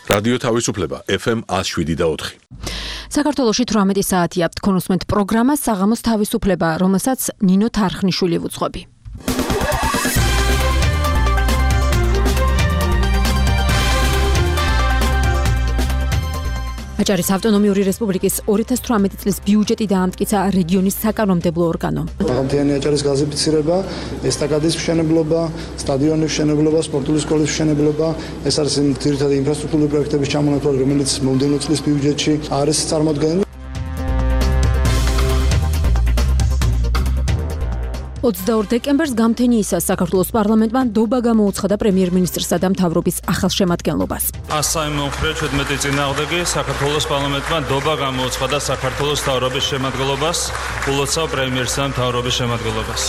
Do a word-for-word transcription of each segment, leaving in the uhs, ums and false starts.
რადიო თავისუფლება ეფ ემ one oh seven და four. საქართველოში თვრამეტი საათია თქვენოსმენთ პროგრამა საღამოს თავისუფლება, რომელსაც ნინო თარხნიშვილი ვუძღვები. აჭარის ავტონომიური რესპუბლიკის two thousand eighteen წლის ბიუჯეტი დაამტკიცა რეგიონის საკანონმდებლო ორგანომ. მაღალმთიანი აჭარის გაზიფიცირება, ესტაკადის მშენებლობა, სტადიონის მშენებლობა, სპორტული სკოლის მშენებლობა, ეს არის ძირითადი ინფრასტრუქტურული პროექტების ჩამონათვალი, რომელიც მომდევნო წლის ბიუჯეტში არის წარმოდგენილი. twenty-two დეკემბერს გამთენიისას საქართველოს პარლამენტმა ნდობა გამოუცხადა პრემიერ-მინისტრსა და მთავრობის ახალშემადგენლობას. ასამე მომხრე შვიდმეტი წინააღმდეგი საქართველოს პარლამენტმა ნდობა გამოუცხადა საქართველოს მთავრობის შემადგენლობას, ულოცავ პრემიერს და მთავრობის შემადგენლობას.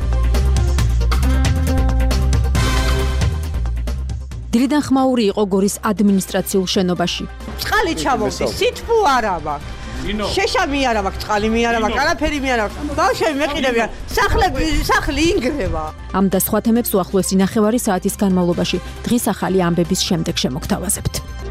დილიდან ხმაური იყო გორის ადმინისტრაციულ შენობაში. წყალი ჩამოვდის, სითბო არა მაქვს. შეშამი არა მაქვს, წყალი მე არა მაქვს, არაფერი მე არა მაქვს. ბავშვები მეყიდებიან, სახლები, სახლი ინგრევა. ამ და სხვა თემებს უახლოესი ნახევარი საათის განმავლობაში დღის ახალი ამბების შემდეგ შემოგთავაზებთ.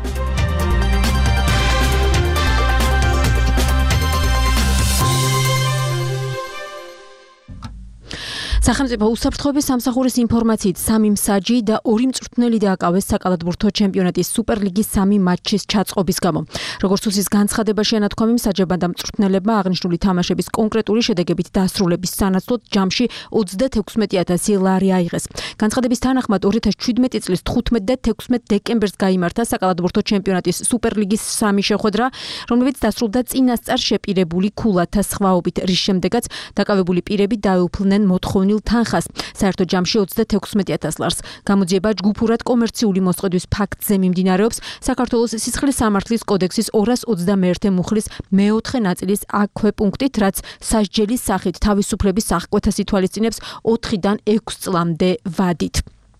სახელმწიფო უსაფრთხოების სამსახურის ინფორმაციით სამი მსაჯი და ორი მწვრთნელი დააკავეს საკალათბურთო ჩემპიონატის სუპერლიგის სამი მატჩის ჩაწყობის გამო. როგორც უსის განცხადებაში ანათქვამი, მსაჯებმა და მწვრთნელებმა აღნიშნული თამაშების კონკრეტული შედეგებით დასრულების სანაცვლოდ ჯამში ოცდათექვსმეტი ათასი ლარი აიღეს. განცხადების თანახმად two thousand seventeen წლის თხუთმეტ და თექვსმეტ დეკემბერს გაიმართა საკალათბურთო ჩემპიონატის სუპერლიგის სამი შეხვედრა, რომლებიც დასრულდა წინასწარ შეპირებული ქულათა სხვაობით, რის შემდეგაც დაკავებული პირები დაეუფლნენ მოთხოვნილ თანხას. საერთო ჯამში ოცდათექვსმეტი ათას ლარს. გამოძიება ჯგუფურად კომერციული მოსყიდვის ფაქტზე მიმდინარეობს საქართველოს სისხლის სამართლის კოდექსის two hundred twenty-one მუხლის მეოთხე ნაწილის აქვე პუნქტით, რაც სასჯელის სახით თავისუფლების აღკვეთას ითვალისწინებს ოთხიდან ექვს წლამდე ვადით.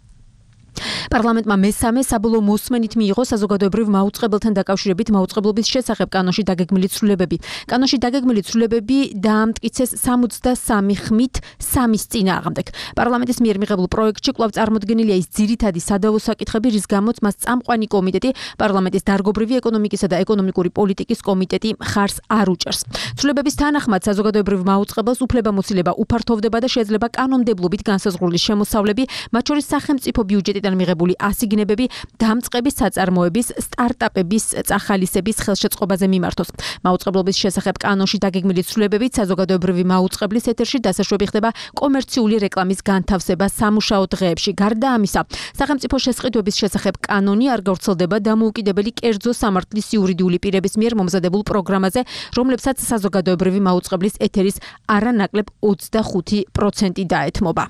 პარლამენტმა მესამე საბოლოო მოსმენით მიიღო საზოგადოებრივ მაუწყებელთან დაკავშირებით მაუწყებლობის შესახებ კანონში დაგეგმილი ცვლილებები. კანონში დაგეგმილი ცვლილებები დაამტკიცეს სამოცდასამი ხმით სამის წინააღმდეგ. პარლამენტის მიერ მიღებულ პროექტში კვლავ წარმოდგენილია ის ძირითადი სადავო საკითხები, რის გამოც მას წამყვანი კომიტეტი, პარლამენტის დარგობრივი ეკონომიკისა და ეკონომიკური პოლიტიკის კომიტეტი მხარს არ უჭერს. ცვლილებების თანახმად საზოგადოებრივ მაუწყებელს უფლებამოსილება უფართოვდება და შეიძლება კანონმდებლობით განსაზღვრული შემოსავლები, მათ შორის სახელმწიფო ბიუჯეტიდან მიღებული ასიგნებები, დამწყების საწარმოების, სტარტაპების წახალისების ხელშეწყობაზე მიმართოს. მაუწყებლობის შესახებ კანონში დაგეგმილი ცვლილებებით საზოგადოებრივი მაუწყებლის ეთერში დასაშვები ხდება კომერციული რეკლამის განთავსება სამუშაო დღეებში. გარდა ამისა, სახელმწიფო შესყიდვების შესახებ კანონი არ გავრცელდება დამოუკიდებელი კერძო სამართლის იურიდიული პირების მიერ მომზადებულ პროგრამაზე, რომლებსაც საზოგადოებრივი მაუწყებლის ეთერის არანაკლებ ოცდახუთი პროცენტი დაეთმობა.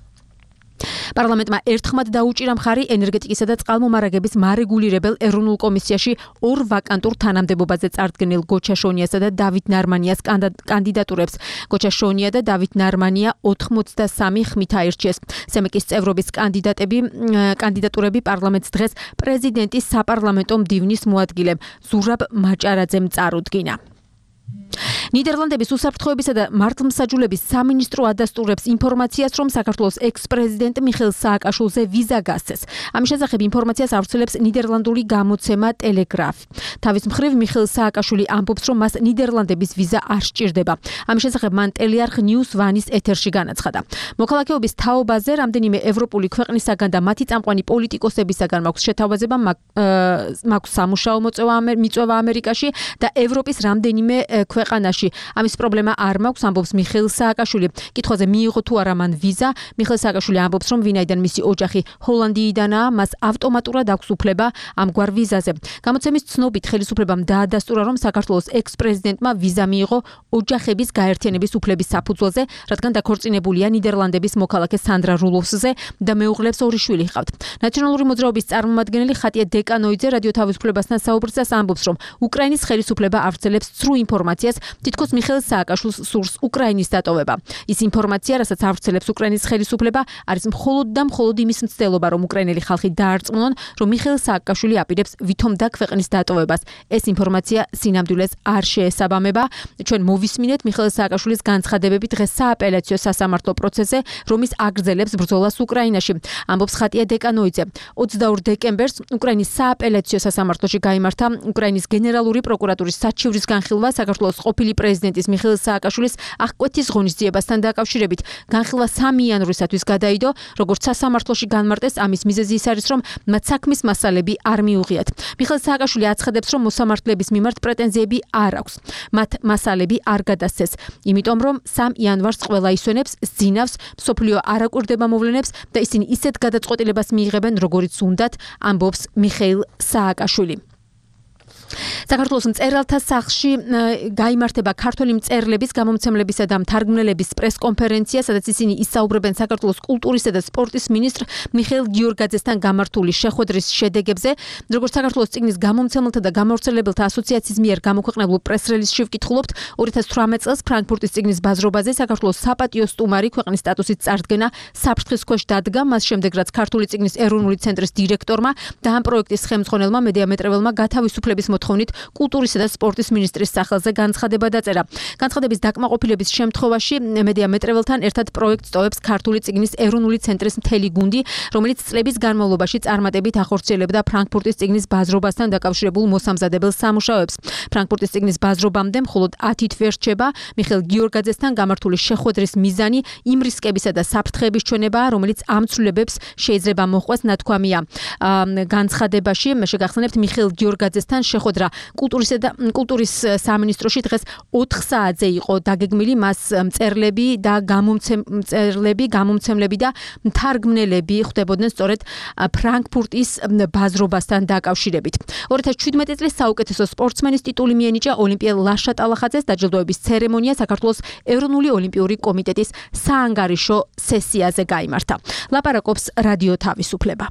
პარლამენტმა ერთხმად დაუჭირა მხარი ენერგეტიკისა და წყალმომარაგების მარეგულირებელ ეროვნულ კომისიაში ორ ვაკანტურ თანამდებობაზე წარდგენილ გოჩა შონიასა და დავით ნარმანიას კანდიდატურებს. გოჩა შონია და დავით ნარმანია ოცდასამი ხმით აირჩიეს. სემეკის წევრობის კანდიდატები კანდიდატურები პარლამენტს დღეს პრეზიდენტის საპარლამენტო მდივნის მოადგილემ ზურაბ მაჭარაძემ წარუდგინა. ნიდერლანდების უსაფრთხოებისა და მართლმსაჯულების სამინისტრო ადასტურებს ინფორმაციას, რომ საქართველოს ექს-პრეზიდენტ მიხეილ სააკაშვილზე ვიზა გასცეს. ამის შესახებ ინფორმაციას ავრცელებს ნიდერლანდური გამოცემა ტელეგრაფი. თავის მხრივ მიხეილ სააკაშვილი ამბობს, რომ მას ნიდერლანდების ვიზა არ სჭირდება. ამის შესახებ მან ტელეარხ News One-ის ეთერში განაცხადა. მოქალაქეობის თაობაზე რამდენიმე ევროპული ქვეყნისაგან და მათი წამყვანი პოლიტიკოსებისაგან მაქვს შეთავაზება, მაქვს სამუშაო მიწვევა ამერიკაში და ევროპის რამდენიმე ქვეყანაში. ამის პრობლემა არ მაქვს, ამბობს მიხეილ სააკაშვილი. კითხვაზე მიიღო თუ არა მან ვიზა, მიხეილ სააკაშვილი ამბობს, რომ ვინაიდან მისი ოჯახი ჰოლანდიიდანაა, მას ავტომატურად აქვს უფლება ამგვარ ვიზაზე. გამოცემის ცნობით ხელისუფლებამ დაადასტურა, რომ საქართველოს ექს-პრეზიდენტმა ვიზა მიიღო ოჯახების გაერთიანების უფლების საფუძველზე, რადგან დაქორწინებულია ნიდერლანდების მოქალაქე სანდრა რულოვსზე და მეუღლეს ორი შვილი ჰყავთ. ნაციონალური მოძრაობის წარმომადგენელი ხატია დეკანოიძე რადიო თავისუფლებასთან საუბრისას ამბობს, რომ უკრაინის ხელისუფლება ავრცელებს ცრუ ინფორმაციას ინფორმაციას, თითქოს მიხეილ სააკაშვილს სურს უკრაინის დატოვება. ის ინფორმაცია, რასაც ავრცელებს უკრაინის ხელისუფლება, არის მხოლოდ და მხოლოდ იმის მცდელობა, რომ უკრაინელი ხალხი დაარწმუნონ, რომ მიხეილ სააკაშვილი აპირებს ვითომ და ქვეყნის დატოვებას. ეს ინფორმაცია სინამდვილეს არ შეესაბამება. ჩვენ მოვისმინეთ მიხეილ სააკაშვილის განცხადებები დღეს სააპელაციო სასამართლო პროცესზე, რომის აგრძელებს ბრძოლას უკრაინაში. ამბობს ხატია დეკანოიძე. ოცდაორ დეკემბერს უკრაინის სააპელაციო სასამართლოში გაიმართა უკრაინის გენერალური პროკურატურის საჩივრის განხილვა საქართველოს ყოფილი პრეზიდენტის მიხეილ სააკაშვილის აღკვეთის ღონისძიებასთან დაკავშირებით. განხილვა სამი იანვრისათვის გადაიდო, როგორც სასამართლოში განმარტეს, ამის მიზეზი ის არის, რომ მათ საქმის მასალები არ მიუღიათ. მიხეილ სააკაშვილი აცხადებს, რომ მოსამართლეების მიმართ პრეტენზიები არ აქვს. მათ მასალები არ გადასცეს, იმიტომ რომ სამ იანვარს ყველა ისვენებს, ზინავს, მსოფლიო არ აკვირდება მოვლენებს და ისინი ისეთ გადაწყვეტილებას მიიღებენ, როგორიც უნდათ, ამბობს მიხეილ სააკაშვილი. საქართველოს მწერალთა სახლში გაიმართება ქართველი მწერლების, გამომცემლებისა და მთარგმნელების პრესკონფერენცია, სადაც ისინი ისაუბრებენ საქართველოს კულტურისა და სპორტის მინისტრ მიხეილ გიორგაძესთან გამართული შეხვედრის შედეგებზე. როგორც საქართველოს წიგნის გამომცემელთა და გამავრცელებელთა ასოციაციის მიერ გამოქვეყნებულ პრეს-რელიზში ვკითხულობთ, ორი ათას თვრამეტ წელს ფრანკფურტის წიგნის ბაზრობაზე საქართველოს საპატიო სტუმარი ქვეყნის სტატუსით წარდგენა საფრთხის ქვეშ დადგა, მას შემდეგ რაც ქართული წიგნის ეროვნული ცენტრის დირექტორმა და ამ პროექტის ხელმძღვანელმა მედიამეტრეველმა გათავისუფლების მოთხოვნით კულტურისა და სპორტის მინისტრის სახელზე განცხადება დაწერა. განცხადების დაკმაყოფილების შემთხვევაში მედიამეტრეველთან ერთად პროექტს ტოვებს ქართული წიგნის ეროვნული ცენტრის მთელი გუნდი, რომელიც წლების განმავლობაში წარმატებით ახორციელებდა ფრანკფურტის წიგნის ბაზრობასთან დაკავშირებულ მოსამზადებელ სამუშაოებს. ფრანკფურტის წიგნის ბაზრობამდე მხოლოდ ათი თვე რჩება. მიხეილ გიორგაძესთან გამართული შეხვედრის მიზანი იმ რისკებისა და საფრთხეების ჩვენებაა, რომელიც ამ ცვლილებებს შეიძლება მოჰყვეს, ნათქვამია განცხადებაში. შეგახსენებთ, მიხეილ გიორგაძესთან შეხვედრა კულტურისა და კულტურის სამინისტროში დღეს ოთხ საათზე იყო დაგეგმილი. მას მწერლები და გამომცემლები, გამომცემლები და მთარგმნელები ხვდებოდნენ სწორედ ფრანკფურტის ბაზრობასთან დაკავშირებით. ორი ათას შვიდმეტი წლის საუკეთესო სპორტსმენის ტიტული მიენიჭა ოლიმპიელ ლაშა ტალახაძეს. დაჯილდოების ცერემონია საქართველოს ეროვნული ოლიმპიური კომიტეტის საანგარიშო სესიაზე გაიმართა. ლაპარაკობს რადიო თავისუფლება.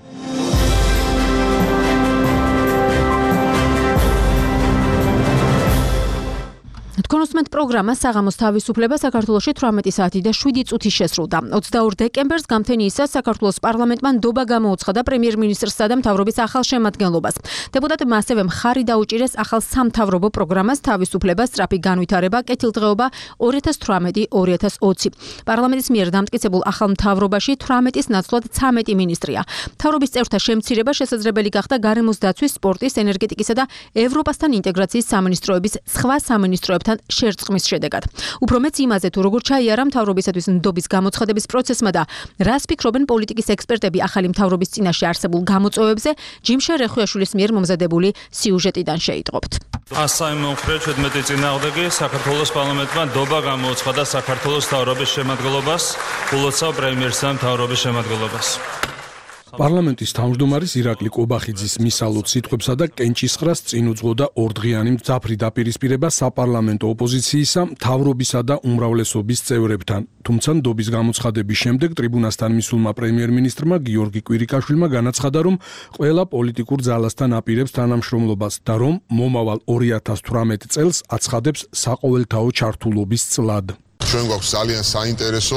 თქვენ უსმენთ პროგრამას საღამოს თავისუფლება. საქართველოში თვრამეტი საათი და შვიდი წუთი შესრულდა. ოცდაორ დეკემბერს გამთენიისას საქართველოს პარლამენტმა ნდობა გამოუცხადა პრემიერ-მინისტრსა და მთავრობის ახალ შემადგენლობას. დეპუტატებმა ასევე მხარი დაუჭირეს ახალ სამთავრობო პროგრამას თავისუფლება, სწრაფი განვითარება, კეთილდღეობა ორი ათას თვრამეტი ორი ათას ოცი. პარლამენტის მიერ დამტკიცებულ ახალ მთავრობაში თვრამეტის ნაცვლად ცამეტი მინისტრია. მთავრობის წევრთა შემცირება შესაძლებელი გახდა გარემოს დაცვის, სპორტის, ენერგეტიკისა და ევროპასთან ინტეგრაციის სამინისტროების სხვა სამინისტროებთან შერწყმის შედეგად. უფრო მეც იმაზე, თუ როგორ ჩაიარა მთავრობისათვის ნდობის გამოცხადების პროცესმა და რას ფიქრობენ პოლიტიკის ექსპერტები ახალი მთავრობის წინაშე არსებულ გამოწვევებზე, ჯიმშა რეხუიაშვილის მიერ მომზადებული სიუჟეტიდან შეიტყობთ. ასაიმო მხრივ შვიდმეტი წინააღმდეგი საქართველოს პარლამენტმა ნდობა გამოუცხადა საქართველოს მთავრობის შემადგენლობას, ულოცავ პრემიერს და მთავრობის შემადგენლობას. პარლამენტის თავმჯდომარის ირაკლი კობახიძის მისალოდ სიტყვებსა და კენჭისყრას წინ უძღოდა ორდღიანი მძაფრი დაპირისპირება საპარლამენტო ოპოზიციისა, მთავრობისა და უმრავლესობის წევრებთან. თუმცა ნდობის გამოცხადების შემდეგ ტრიბუნასთან მისულმა პრემიერ-მინისტრმა გიორგი კვირიკაშვილმა განაცხადა, რომ ყველა პოლიტიკურ ძალასთან აპირებს თანამშრომლობას და რომ მომავალ ორი ათას თვრამეტ წელს აცხადებს საყოველთაო ჩართულობის წლად. ჩვენ გვაქვს ძალიან საინტერესო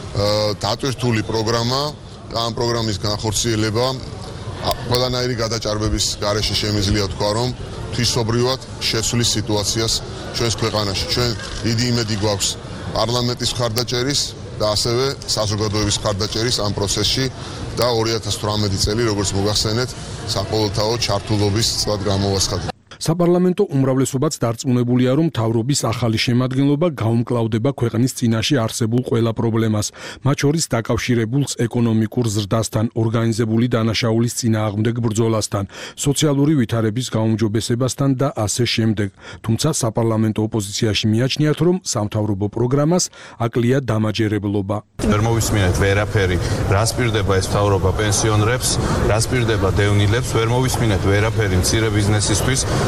დატვირთული პროგრამა. ამ პროგრამის განხორციელება ყველანაირი გადაჭარბების გარეშე შემიძლია თქვა, რომ თვისობრივად შეცვლის სიტუაციას ჩვენს ქვეყანაში. ჩვენ დიდი იმედი გვაქვს პარლამენტის მხარდაჭერის და ასევე საზოგადოების მხარდაჭერის ამ პროცესში და ორი ათას თვრამეტი წელი, როგორც მოგახსენეთ, საყოველთაო ჩართულობის წლად გამოვაცხადეთ. საპარლამენტო უმრავლესობაც დარწმუნებულია, რომ მთავრობის ახალი შემადგენლობა გაუმკლავდება ქვეყნის წინაშე არსებულ ყველა პრობლემას, მათ შორის დაკავშირებულს ეკონომიკურ ზრდასთან, ორგანიზებული დანაშაულის წინააღმდეგ ბრძოლასთან, სოციალური ვითარების გაუმჯობესებასთან და ასე შემდეგ. თუმცა საპარლამენტო ოპოზიციაში მიაჩნიათ, რომ სამთავრობო პროგრამას აკლია დამაჯერებლობა. ვერ მოვისმინეთ ვერაფერი, რას პირდება ეს მთავრობა პენსიონერებს, რას პირდება დევნილებს, ვერ მოვისმინეთ ვერაფერი მცირე ბიზნესისთვის.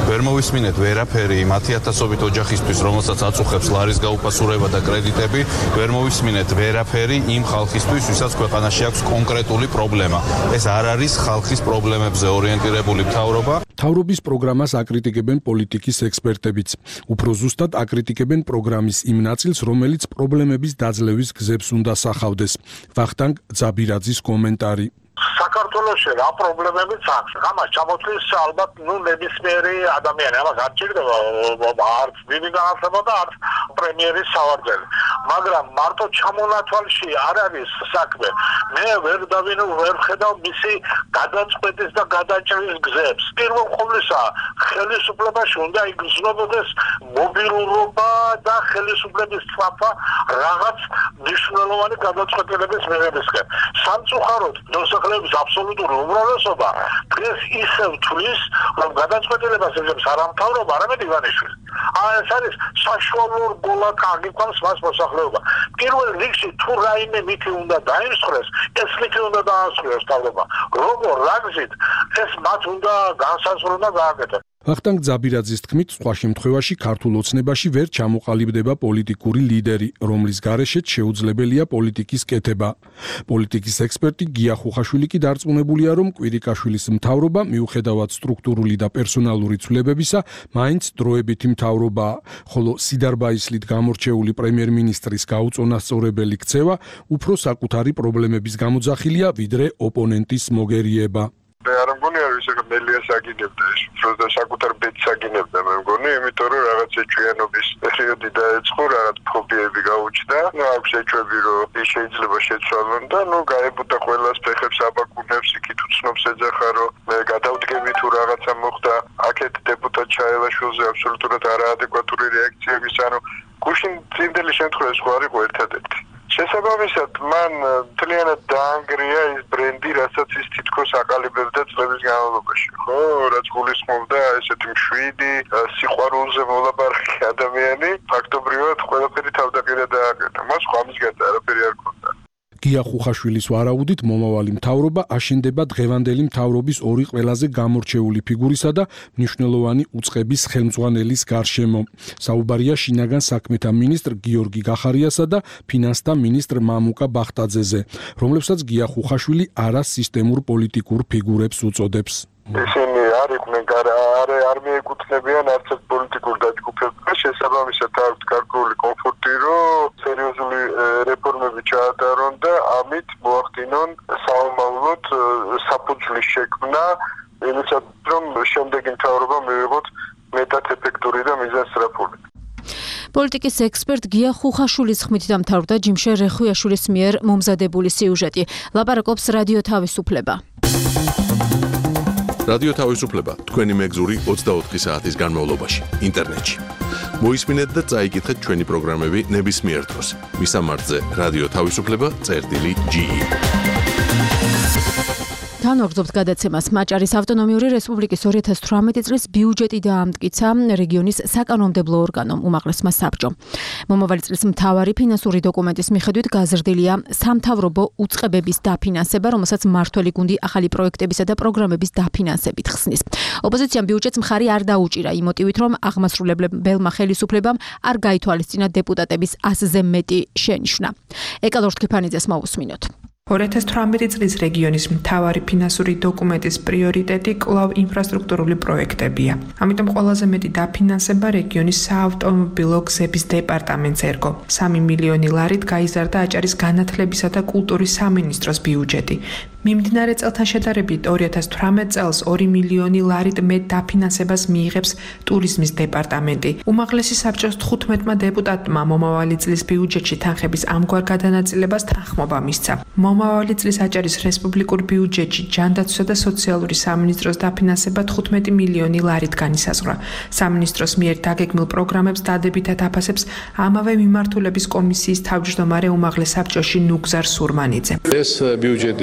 ვერ მოვისმინეთ ვერაფერი მათი ათასობით ოჯახისთვის, რომელსაც აწუხებს ლარის გაუფასურება და კრედიტები, ვერ მოვისმინეთ ვერაფერი იმ ხალხისთვის, ვისაც ქვეყანაში აქვს კონკრეტული პრობლემა. ეს არ არის ხალხის პრობლემებზე ორიენტირებული მთავრობა. მთავრობის პროგრამას აკრიტიკებენ პოლიტიკის ექსპერტებიც. უფრო ზუსტად აკრიტიკებენ პროგრამის იმ ნაწილს, რომელიც პრობლემების დაძლევის გზებს უნდა სახავდეს. ვახტანგ ძაბირაძის კომენტარი. საქართველოში რა პრობლემებიც აქვს. ამას ჩამოთვლის ალბათ ნუ ნებისმიერი ადამიანი. ამას არ ჭირდება არც დიდი განათლება და არც პრემიერის სავარძელი. მაგრამ მარტო ჩამონათვალში არ არის საქმე. მე ვერ დავინო ვერ ხედავ მისი გადაწყვეტის და გადაჭრის გზებს. პირველ ყოვლისა ხელისუფლებაში უნდა იგრძნობოდეს მობილურობა და ხელისუფლების თვალსა რაღაც მნიშვნელოვანი გადაწყვეტილების მიღებისკენ. სამწუხაროდ მოსახლეობის აბსოლუტური უმრავლესობა დღეს ისევ თვლის, რომ გადაწყვეტილებას იღებს არა მთავრობა, არამედ ივანიშვილი. ეს არის საშუალო რგოლად აღიქვამს მას მოსახლეობა. პირველ რიგში თუ რაიმე მითი უნდა დაიმსხვრეს, ეს მითი უნდა დაასრულოს მთავრობა. როგორ რა გზით ეს მათ უნდა განსაზღვრონ და გააკეთონ. ვახტანგ ძაბირაძის თქმით, სხვა შემთხვევაში ქართულ ოცნებაში ვერ ჩამოყალიბდება პოლიტიკური ლიდერი, რომლის გარეშეც შეუძლებელია პოლიტიკის კეთება. პოლიტიკის ექსპერტი გია ხუხაშვილი კი დარწმუნებულია, რომ კვირიკაშვილის მთავრობა, მიუხედავად სტრუქტურული და პერსონალური ცვლილებებისა, მაინც დროებითი მთავრობაა, ხოლო სიდარბაისლით გამორჩეული პრემიერ-მინისტრის გაუწონასწორებელი ქცევა უფრო საკუთარი პრობლემების გამოძახილია, ვიდრე ოპონენტის მოგერიება. მე არ მგონი არის ეს მელიას აგინებდა ეს უფრო საკუთარ ბედს აგინებდა მე მგონი იმიტომ რომ რაღაც ეჭვიანობის პერიოდი დაეწყო რაღაც ფობიები გაუჩნდა ნუ აქვს ეჭვები რომ ის შეიძლება შეცვალონ და ნუ გაებუდა ყველას ფეხებს აბაკუნებს იქით უცნობს ეძახა რომ მე გადავდგები თუ რაღაცა მოხდა აქეთ დეპუტატ ჩაელაშვილზე აბსოლუტურად არაადეკვატური რეაქციების ანუ გუშინ წინდელი შემთხვევაში ხო არისო ერთადერთი შესაბამისად მან მთლიანად დაანგრია ის ბრენდი, რასაც ის თითქოს აკალიბებდა წლების განმავლობაში, ხო, რაც გულისხმობდა ესეთი მშვიდი, სიყვარულზე მოლაპარაკე ადამიანი, ფაქტობრივად ყველაფერი თავდაპირველად დააკეთა. მას ხომის გარდა არაფერი არ ჰქონდა. გია ხუხაშვილის ვარაუდით მომავალი მთავრობა აშენდება დღევანდელი მთავრობის ორი ყველაზე გამორჩეული ფიგურისა და მნიშვნელოვანი უწყების ხელმძღვანელის გარშემო. საუბარია შინაგან საქმეთა მინისტრ გიორგი გახარიასა და ფინანსთა მინისტრ მამუკა ბახტაძეზე, რომლებსაც გია ხუხაშვილი არასისტემურ პოლიტიკურ ფიგურებს უწოდებს. ისინი არ იყვნენ არ არ მიეკუთვნებიან არც ერთ პოლიტიკურ დაჯგუფებას, შესაბამისად აქვთ გარკვეული კომფორტი, რომ სერიოზული რეფორმები ჩაატარონ და ამით მოახდინონ საომავლოდ საფუძვლის შექმნა, იმისათვის რომ შემდეგი მთავრობა მივიღოთ მეტად ეფექტური და მიზანსწრაფული. პოლიტიკის ექსპერტ გია ხუხაშვილის ხმით დამთავრდა ჯიმშე რეხუიაშვილის მიერ მომზადებული სიუჟეტი. ლაპარაკობს რადიო თავისუფლება. რადიო თავისუფლება თქვენი მეგზური ოცდაოთხი საათის განმავლობაში ინტერნეტში. მოისმინეთ და წაიკითხეთ ჩვენი პროგრამები ნებისმიერ დროს. მისამართზე რადიო თავისუფლება წერტილი ჯი ი. განვაგრძობთ გადაცემას. მაჭარის ავტონომიური რესპუბლიკის ორი ათას თვრამეტი წლის ბიუჯეტი დაამტკიცა რეგიონის საკანონმდებლო ორგანომ უმაღლესმა საბჭომ. მომავალი წლის მთავარი ფინანსური დოკუმენტის მიხედვით გაზრდილია სამთავრობო უწყებების დაფინანსება, რომელსაც მმართველი გუნდი ახალი პროექტებისა და პროგრამების დაფინანსებით ხსნის. ოპოზიციამ ბიუჯეტს მხარი არ დაუჭირა იმ მოტივით, რომ აღმასრულებელმა ხელისუფლებამ არ გაითვალისწინა დეპუტატების ასზე მეტი შენიშვნა. ეკალორ თქიფანიძეს მოვუსმინოთ. ორი ათას თვრამეტი წლის რეგიონის მთავარი ფინანსური დოკუმენტის პრიორიტეტი კვლავ ინფრასტრუქტურული პროექტებია. ამიტომ ყველაზე მეტი დაფინანსება რეგიონის საავტომობილო გზების დეპარტამენტს ერგო. სამი მილიონი ლარით გაიზარდა აჭარის განათლებისა და კულტურის სამინისტროს ბიუჯეტი. მიმდინარე წელთან შედარებით ორი ათას თვრამეტ წელს ორი მილიონი ლარით მეტ დაფინანსებას მიიღებს ტურიზმის დეპარტამენტი. უმაღლესი საბჭოს თხუთმეტმა დეპუტატმა მომავალი წლის ბიუჯეტში თანხების ამგვარ გადანაწილებას თანხმობა მისცა. მომავალი წლის აჭარის რესპუბლიკურ ბიუჯეტში ჯანდაცვისა და სოციალური სამინისტროს დაფინანსება თხუთმეტი მილიონი ლარით განისაზღვრა. სამინისტროს მიერ დაგეგმილ პროგრამებს დადებითად აფასებს ამავე მიმართულების კომისიის თავმჯდომარე უმაღლეს საბჭოში ნუგზარ სურმანიძე. ეს ბიუჯეტი მთლიანად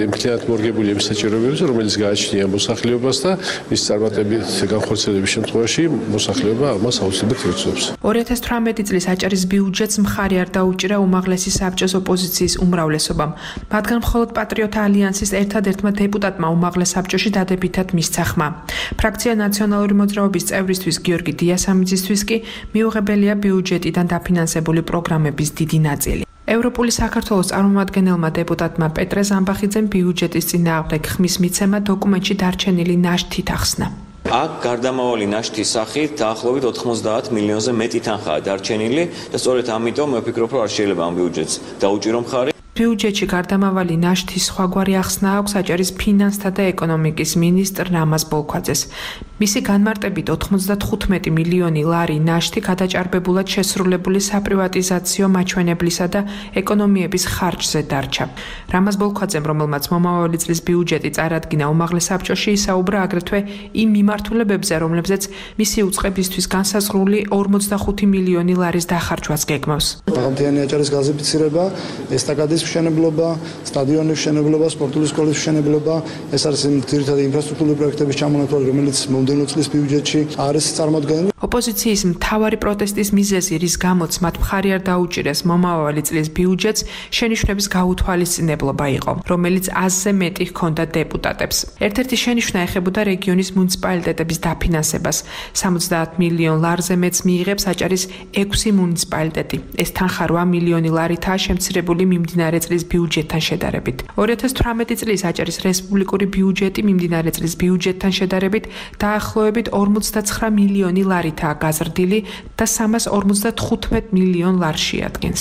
მორგებული იმ საჭიროებებზე, რომელიც გააჩნია მოსახლეობას და მის წარმატებით განხორციელების შემთხვევაში მოსახლეობა ამას აუცილებლად ირწევს. ორი ათას თვრამეტი წლის აჭარის ბიუჯეტს მხარი არ დაუჭირა უმაღლესი საბჭოს ოპოზიციის უმრავლესობამ. მათგან მხოლოდ პატრიოტთა ალიანსის ერთადერთმა დეპუტატმა უმაღლეს საბჭოში დადებითად მისცა ხმა. ფრაქცია ნაციონალური მოძრაობის წევრისთვის გიორგი დიასამიძისთვის კი მიუღებელია ბიუჯეტიდან დაფინანსებული პროგრამების დიდი ნაწილი. ევროპული საქართველოს წარმომადგენელმა დეპუტატმა პეტრე ზამბახიძემ ბიუჯეტის წინააღმდეგ ხმის მიცემა დოკუმენტში დარჩენილი ნაშთით ახსნა. აქ გარდამავალი ნაშთის სახით დაახლოებით ოთხმოცდაათ მილიონზე მეტი თანხაა დარჩენილი და სწორედ ამიტომ ვფიქრობ, რომ არ შეიძლება ამ ბიუჯეტს დაუჭირო მხარი. ბიუჯეტში გარდამავალი ნაშთის სხვაგვარი ახსნა აქვს აჭარის ფინანსთა და ეკონომიკის მინისტრ რამაზ ბოლქვაძეს. მისი განმარტებით ოთხმოცდათხუთმეტი მილიონი ლარი ნაშთი გადაჭარბებულად შესრულებული საპრივატიზაციო მაჩვენებლისა და ეკონომიების ხარჯზე დარჩა. რამაზ ბოლქვაძემ, რომელმაც მომავალი წლის ბიუჯეტი წარადგინა უმაღლეს საბჭოში, ისაუბრა აგრეთვე იმ მიმართულებებზე, რომლებზეც მისი უწყებისთვის განსაზღვრული ორმოცდახუთი მილიონი ლარის დახარჯვას გეგმავს. მაღალმთიანი აჭარის გაზაფიცირება, ესტაკადის მშენებლობა, სტადიონის მშენებლობა, სპორტული სკოლის მშენებლობა, ეს არის ძირითადი ინფრასტრუქტურული პროექტების ჩამონათვალი, რომელიც მომდევნო წლის ბიუჯეტში არის წარმოდგენილი. ოპოზიციის მთავარი პროტესტის მიზეზი, რის გამოც მათ მხარი არ დაუჭირეს მომავალი წლის ბიუჯეტს, შენიშვნების გაუთვალისწინებლობა იყო, რომელიც აზზე მეტი ჰქონდა დეპუტატებს. ერთ-ერთი შენიშვნა ეხებოდა რეგიონის მუნიციპალიტეტების დაფინანსებას. სამოცდაათ მილიონ ლარზე მეც მიიღებს აჭარის ექვსი მუნიციპალიტეტი. ეს თანხა რვა მილიონი ლარითაა შემცირებული მიმდინარე წლის ბიუჯეტთან შედარებით. ორი ათას თვრამეტი წლის აჭარის რესპუბლიკური ბიუჯეტი მიმდინარე წლის ბიუჯეტთან შედარებით დაახლოებით ორმოცდაცხრა მილიონი ლარითაა გაზრდილი და სამას ორმოცდათხუთმეტ მილიონ ლარს შეადგენს.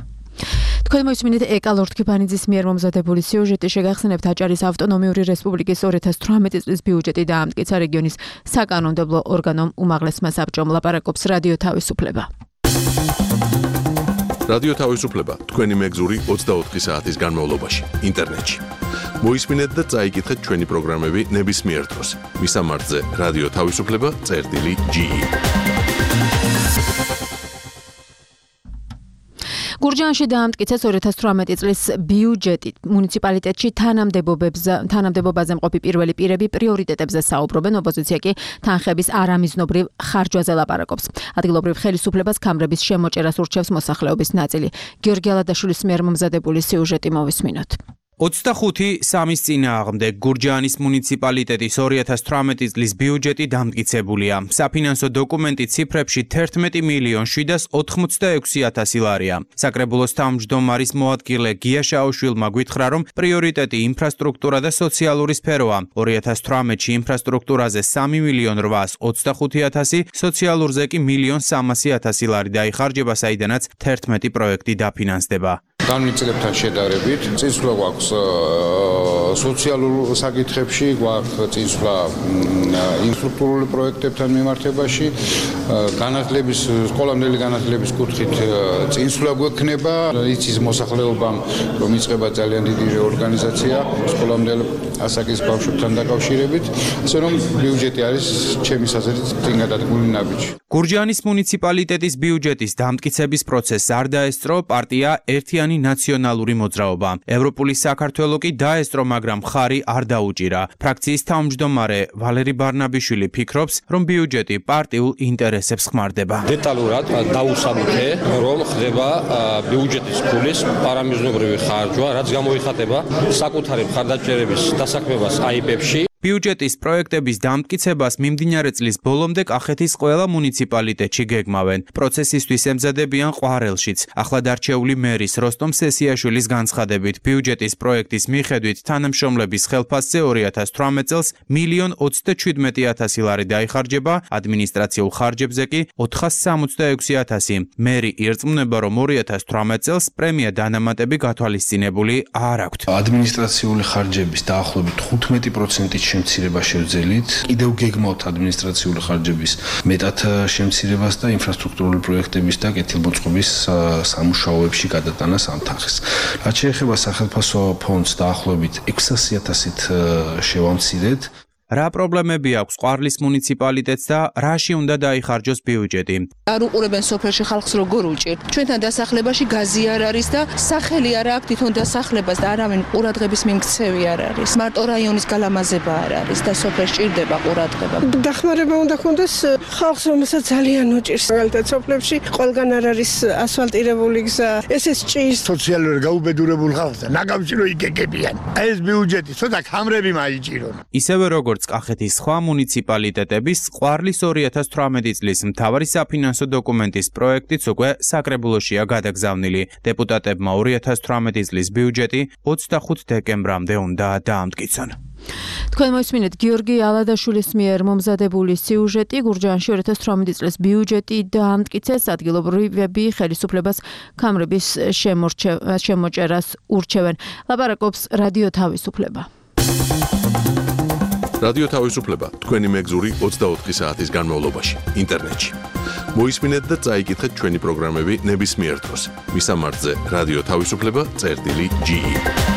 თქვენ მოისმინეთ ეკა ლორთქიფანიძის მიერ მომზადებული სიუჟეტი. შეგახსენებთ, აჭარის ავტონომიური რესპუბლიკის ორი ათას თვრამეტი წლის ბიუჯეტი დაამტკიცა რეგიონის საკანონმდებლო ორგანომ უმაღლესმა საბჭომ. ლაპარაკობს რადიო თავისუფლება. რადიო თავისუფლება თქვენი მეგზური ოცდაოთხი საათის განმავლობაში ინტერნეტში. მოისმინეთ და წაიკითხეთ ჩვენი პროგრამები ნებისმიერ დროს. მისამართზე რადიო თავისუფლება წერტილი ჯი. გურჯაანში დაამტკიცეს ორი ათას თვრამეტი წლის ბიუჯეტი. მუნიციპალიტეტში თანამდებობაზე მყოფი პირველი პირები პრიორიტეტებზე საუბრობენ, ოპოზიცია კი თანხების არამიზნობრივ ხარჯვაზე ლაპარაკობს. ადგილობრივ ხელისუფლებას ქამრების შემოჭერას ურჩევს მოსახლეობის ნაწილი. გიორგი ალადაშვილის მიერ მომზადებული სიუჟეტი მოვისმინოთ. ოცდახუთი სამის წინააღმდეგ გურჯაანის მუნიციპალიტეტის ორი ათას თვრამეტი წლის ბიუჯეტი დამტკიცებულია. საფინანსო დოკუმენტი ციფრებში თერთმეტი მილიონ შვიდას ოთხმოცდაექვსი ათასი ლარია. საკრებულოს თავმჯდომარის მოადგილე გია შაუშვილმა გვითხრა, რომ პრიორიტეტი ინფრასტრუქტურა და სოციალური სფეროა. ორი ათას თვრამეტში ინფრასტრუქტურაზე სამი მილიონ რვაას ოცდახუთი ათასი, სოციალურზე კი მილიონ სამასი ათასი ლარი დაიხარჯება, საიდანაც თერთმეტი პროექტი დაფინანსდება. განმიწლებთან შედარებით წინსვლა გვაქვს სოციალურ საკითხებში, გვაქვს წინსვლა ინფრასტრუქტურული პროექტებთან მიმართებაში, განათლების სკოლამდელი განათლების კუთხით წინსვლა გვექნება, იცის მოსახლეობამ რომ იწყება ძალიან დიდი რეორგანიზაცია სკოლამდელ ასაკის ბავშვებთან დაკავშირებით, ასე რომ ბიუჯეტი არის ჩემის აზრით წინგადადგმული ნაბიჯი. გურჯაანის მუნიციპალიტეტის ბიუჯეტის დამტკიცების პროცესს არ დაესწრო პარტია ერთიანი ნაციონალური მოძრაობა. ევროპული საქართველო კი დაესწრო, მაგრამ მხარი არ დაუჭირა. ფრაქციის თავმჯდომარე ვალერი ბარნაბიშვილი ფიქრობს, რომ ბიუჯეტი პარტიულ ინტერესებს ხმარდება. დეტალურად დაუსაბუთე, რომ ხდება ბიუჯეტის ფულის არამიზნობრივი ხარჯვა, რაც გამოიხატება საკუთარი მხარდაჭერების დასაქმებას აიპებში. ბიუჯეტის პროექტების დამტკიცებას მიმდინარე წლის ბოლომდე კახეთის ყველა მუნიციპალიტეტში გეგმავენ. პროცესისთვის ემზადებიან ყვარელშიც. ახლად არჩეული მერის როსტომ სესიაშვილის განცხადებით, ბიუჯეტის პროექტის მიხედვით თანამშრომლების ხელფასზე ორი ათას თვრამეტ წელს მილიონ ოცდაჩვიდმეტი ათასი ლარი დაიხარჯება, ადმინისტრაციულ ხარჯებზე კი ოთხას სამოცდაექვსი ათასი. მერი ირწმუნება, რომ ორი ათას თვრამეტ წელს პრემია დანამატები გათვალისწინებული არ აქვთ. ადმინისტრაციული ხარჯების დაახლოებით თხუთმეტი პროცენტით შემცირება შევძელით. კიდევ გეგმავთ ადმინისტრაციული ხარჯების მეტად შემცირებას და ინფრასტრუქტურული პროექტების და კეთილმოწყობის სამუშაოებში გადატანას ამ თანხის. რაც შეეხება სახელმწიფო ფონდს, დაახლოებით ექვსასი ათასით შევამცირეთ. რა პრობლემები აქვს ყვარლის მუნიციპალიტეტს და რაში უნდა დაიხარჯოს ბიუჯეტი. არ უყურებენ სოფელში ხალხს როგორ უჭირთ. ჩვენთან დასახლებაში გაზი არ არის და სახელი არ აქვს თვითონ დასახლებას და არავინ ყურადღების მიმქცევი არ არის. მარტო რაიონის გალამაზება არ არის და სოფელს ჭირდება ყურადღება. დახმარება უნდა ქონდეს ხალხს, რომელსაც ძალიან უჭირს. მაგალითად, სოფლებში ყველგან არ არის ასფალტირებული გზა. ეს ეს ჭირს სოციალურ გაუბედურებულ ხალხს და ნაგავჭირო იგეგებიან. ეს ბიუჯეტი ცოტა ქამრები მაიჭირონ. ისევე როგორც კახეთის სხვა მუნიციპალიტეტების ყვარლის ორი ათას თვრამეტი წლის მთავარი საფინანსო დოკუმენტის პროექტიც უკვე საკრებულოშია გადაგზავნილი. დეპუტატებმა ორი ათას თვრამეტი წლის ბიუჯეტი ოცდახუთ დეკემბრამდე უნდა დაამტკიცონ. თქვენ მოისმინეთ გიორგი ალადაშვილის მიერ მომზადებული სიუჟეტი. გურჯაანში ორი ათას თვრამეტი წლის ბიუჯეტი დაამტკიცეს. ადგილობრივები ხელისუფლებას ქამრების შემოჭერას ურჩევენ. ლაპარაკობს რადიო თავისუფლება. რადიო თავისუფლება თქვენი მეგზური ოცდაოთხი საათის განმავლობაში ინტერნეტში. მოისმინეთ და წაიკითხეთ ჩვენი პროგრამები ნებისმიერ დროს. მისამართზე რადიო თავისუფლება წერტილი ჯი ი.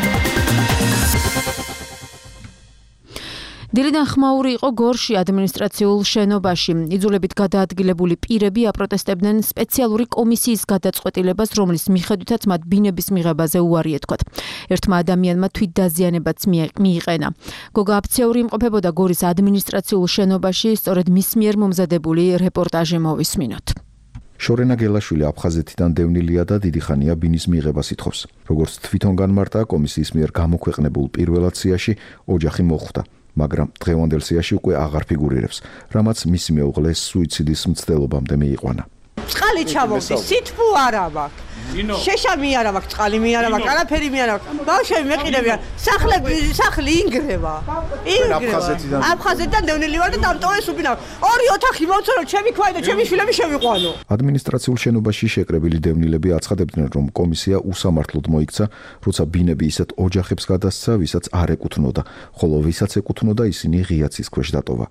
დილიდან ხმაური იყო გორში ადმინისტრაციულ შენობაში. იძულებით გადაადგილებული პირები აპროტესტებდნენ სპეციალური კომისიის გადაწყვეტილებას, რომლის მიხედვითაც მათ ბინების მიღებაზე უარი ეთქვათ. ერთმა ადამიანმა თვითდაზიანებაც მიიყენა. გოგა აფციაური იმყოფებოდა გორის ადმინისტრაციულ შენობაში, სწორედ მის მიერ მომზადებული რეპორტაჟი მოვისმინოთ. შორენა გელაშვილი აფხაზეთიდან დევნილია და დიდი ხანია ბინის მიღებას ითხოვს. როგორც თვითონ განმარტა, კომისიის მიერ გამოქვეყნებულ პირველად სიაში ოჯახი მოხვდა. მაგრამ დღევანდელ სიაში უკვე აღარ ფიგურირებს, რამაც მისი მეუღლე სუიციდის მცდელობამდე მიიყვანა. წყალი ჩამოვდი, სითბო არ აქვს. შეშა მე არ აქვს, წყალი მე არ აქვს, არაფერი მე არ აქვს. ბავშვები მეყიდებიან, სახლები, სახლი ინგრევა. ინგრევა. აფხაზეთიდან დევნილი ვარ და დამტოვეს უბინა. ორი ოთახი მოვცორო, ჩემი ქვაი და ჩემი შვილები შევიყვანო. ადმინისტრაციულ შენობაში შეკრებილი დევნილები აცხადებდნენ, რომ კომისია უსამართლოდ მოიქცა, როცა ბინები ისეთ ოჯახებს გადასცა, ვისაც არ ეკუთვნოდა, ხოლო ვისაც ეკუთვნოდა, ისინი ღიაცის ქვეშ დატოვა.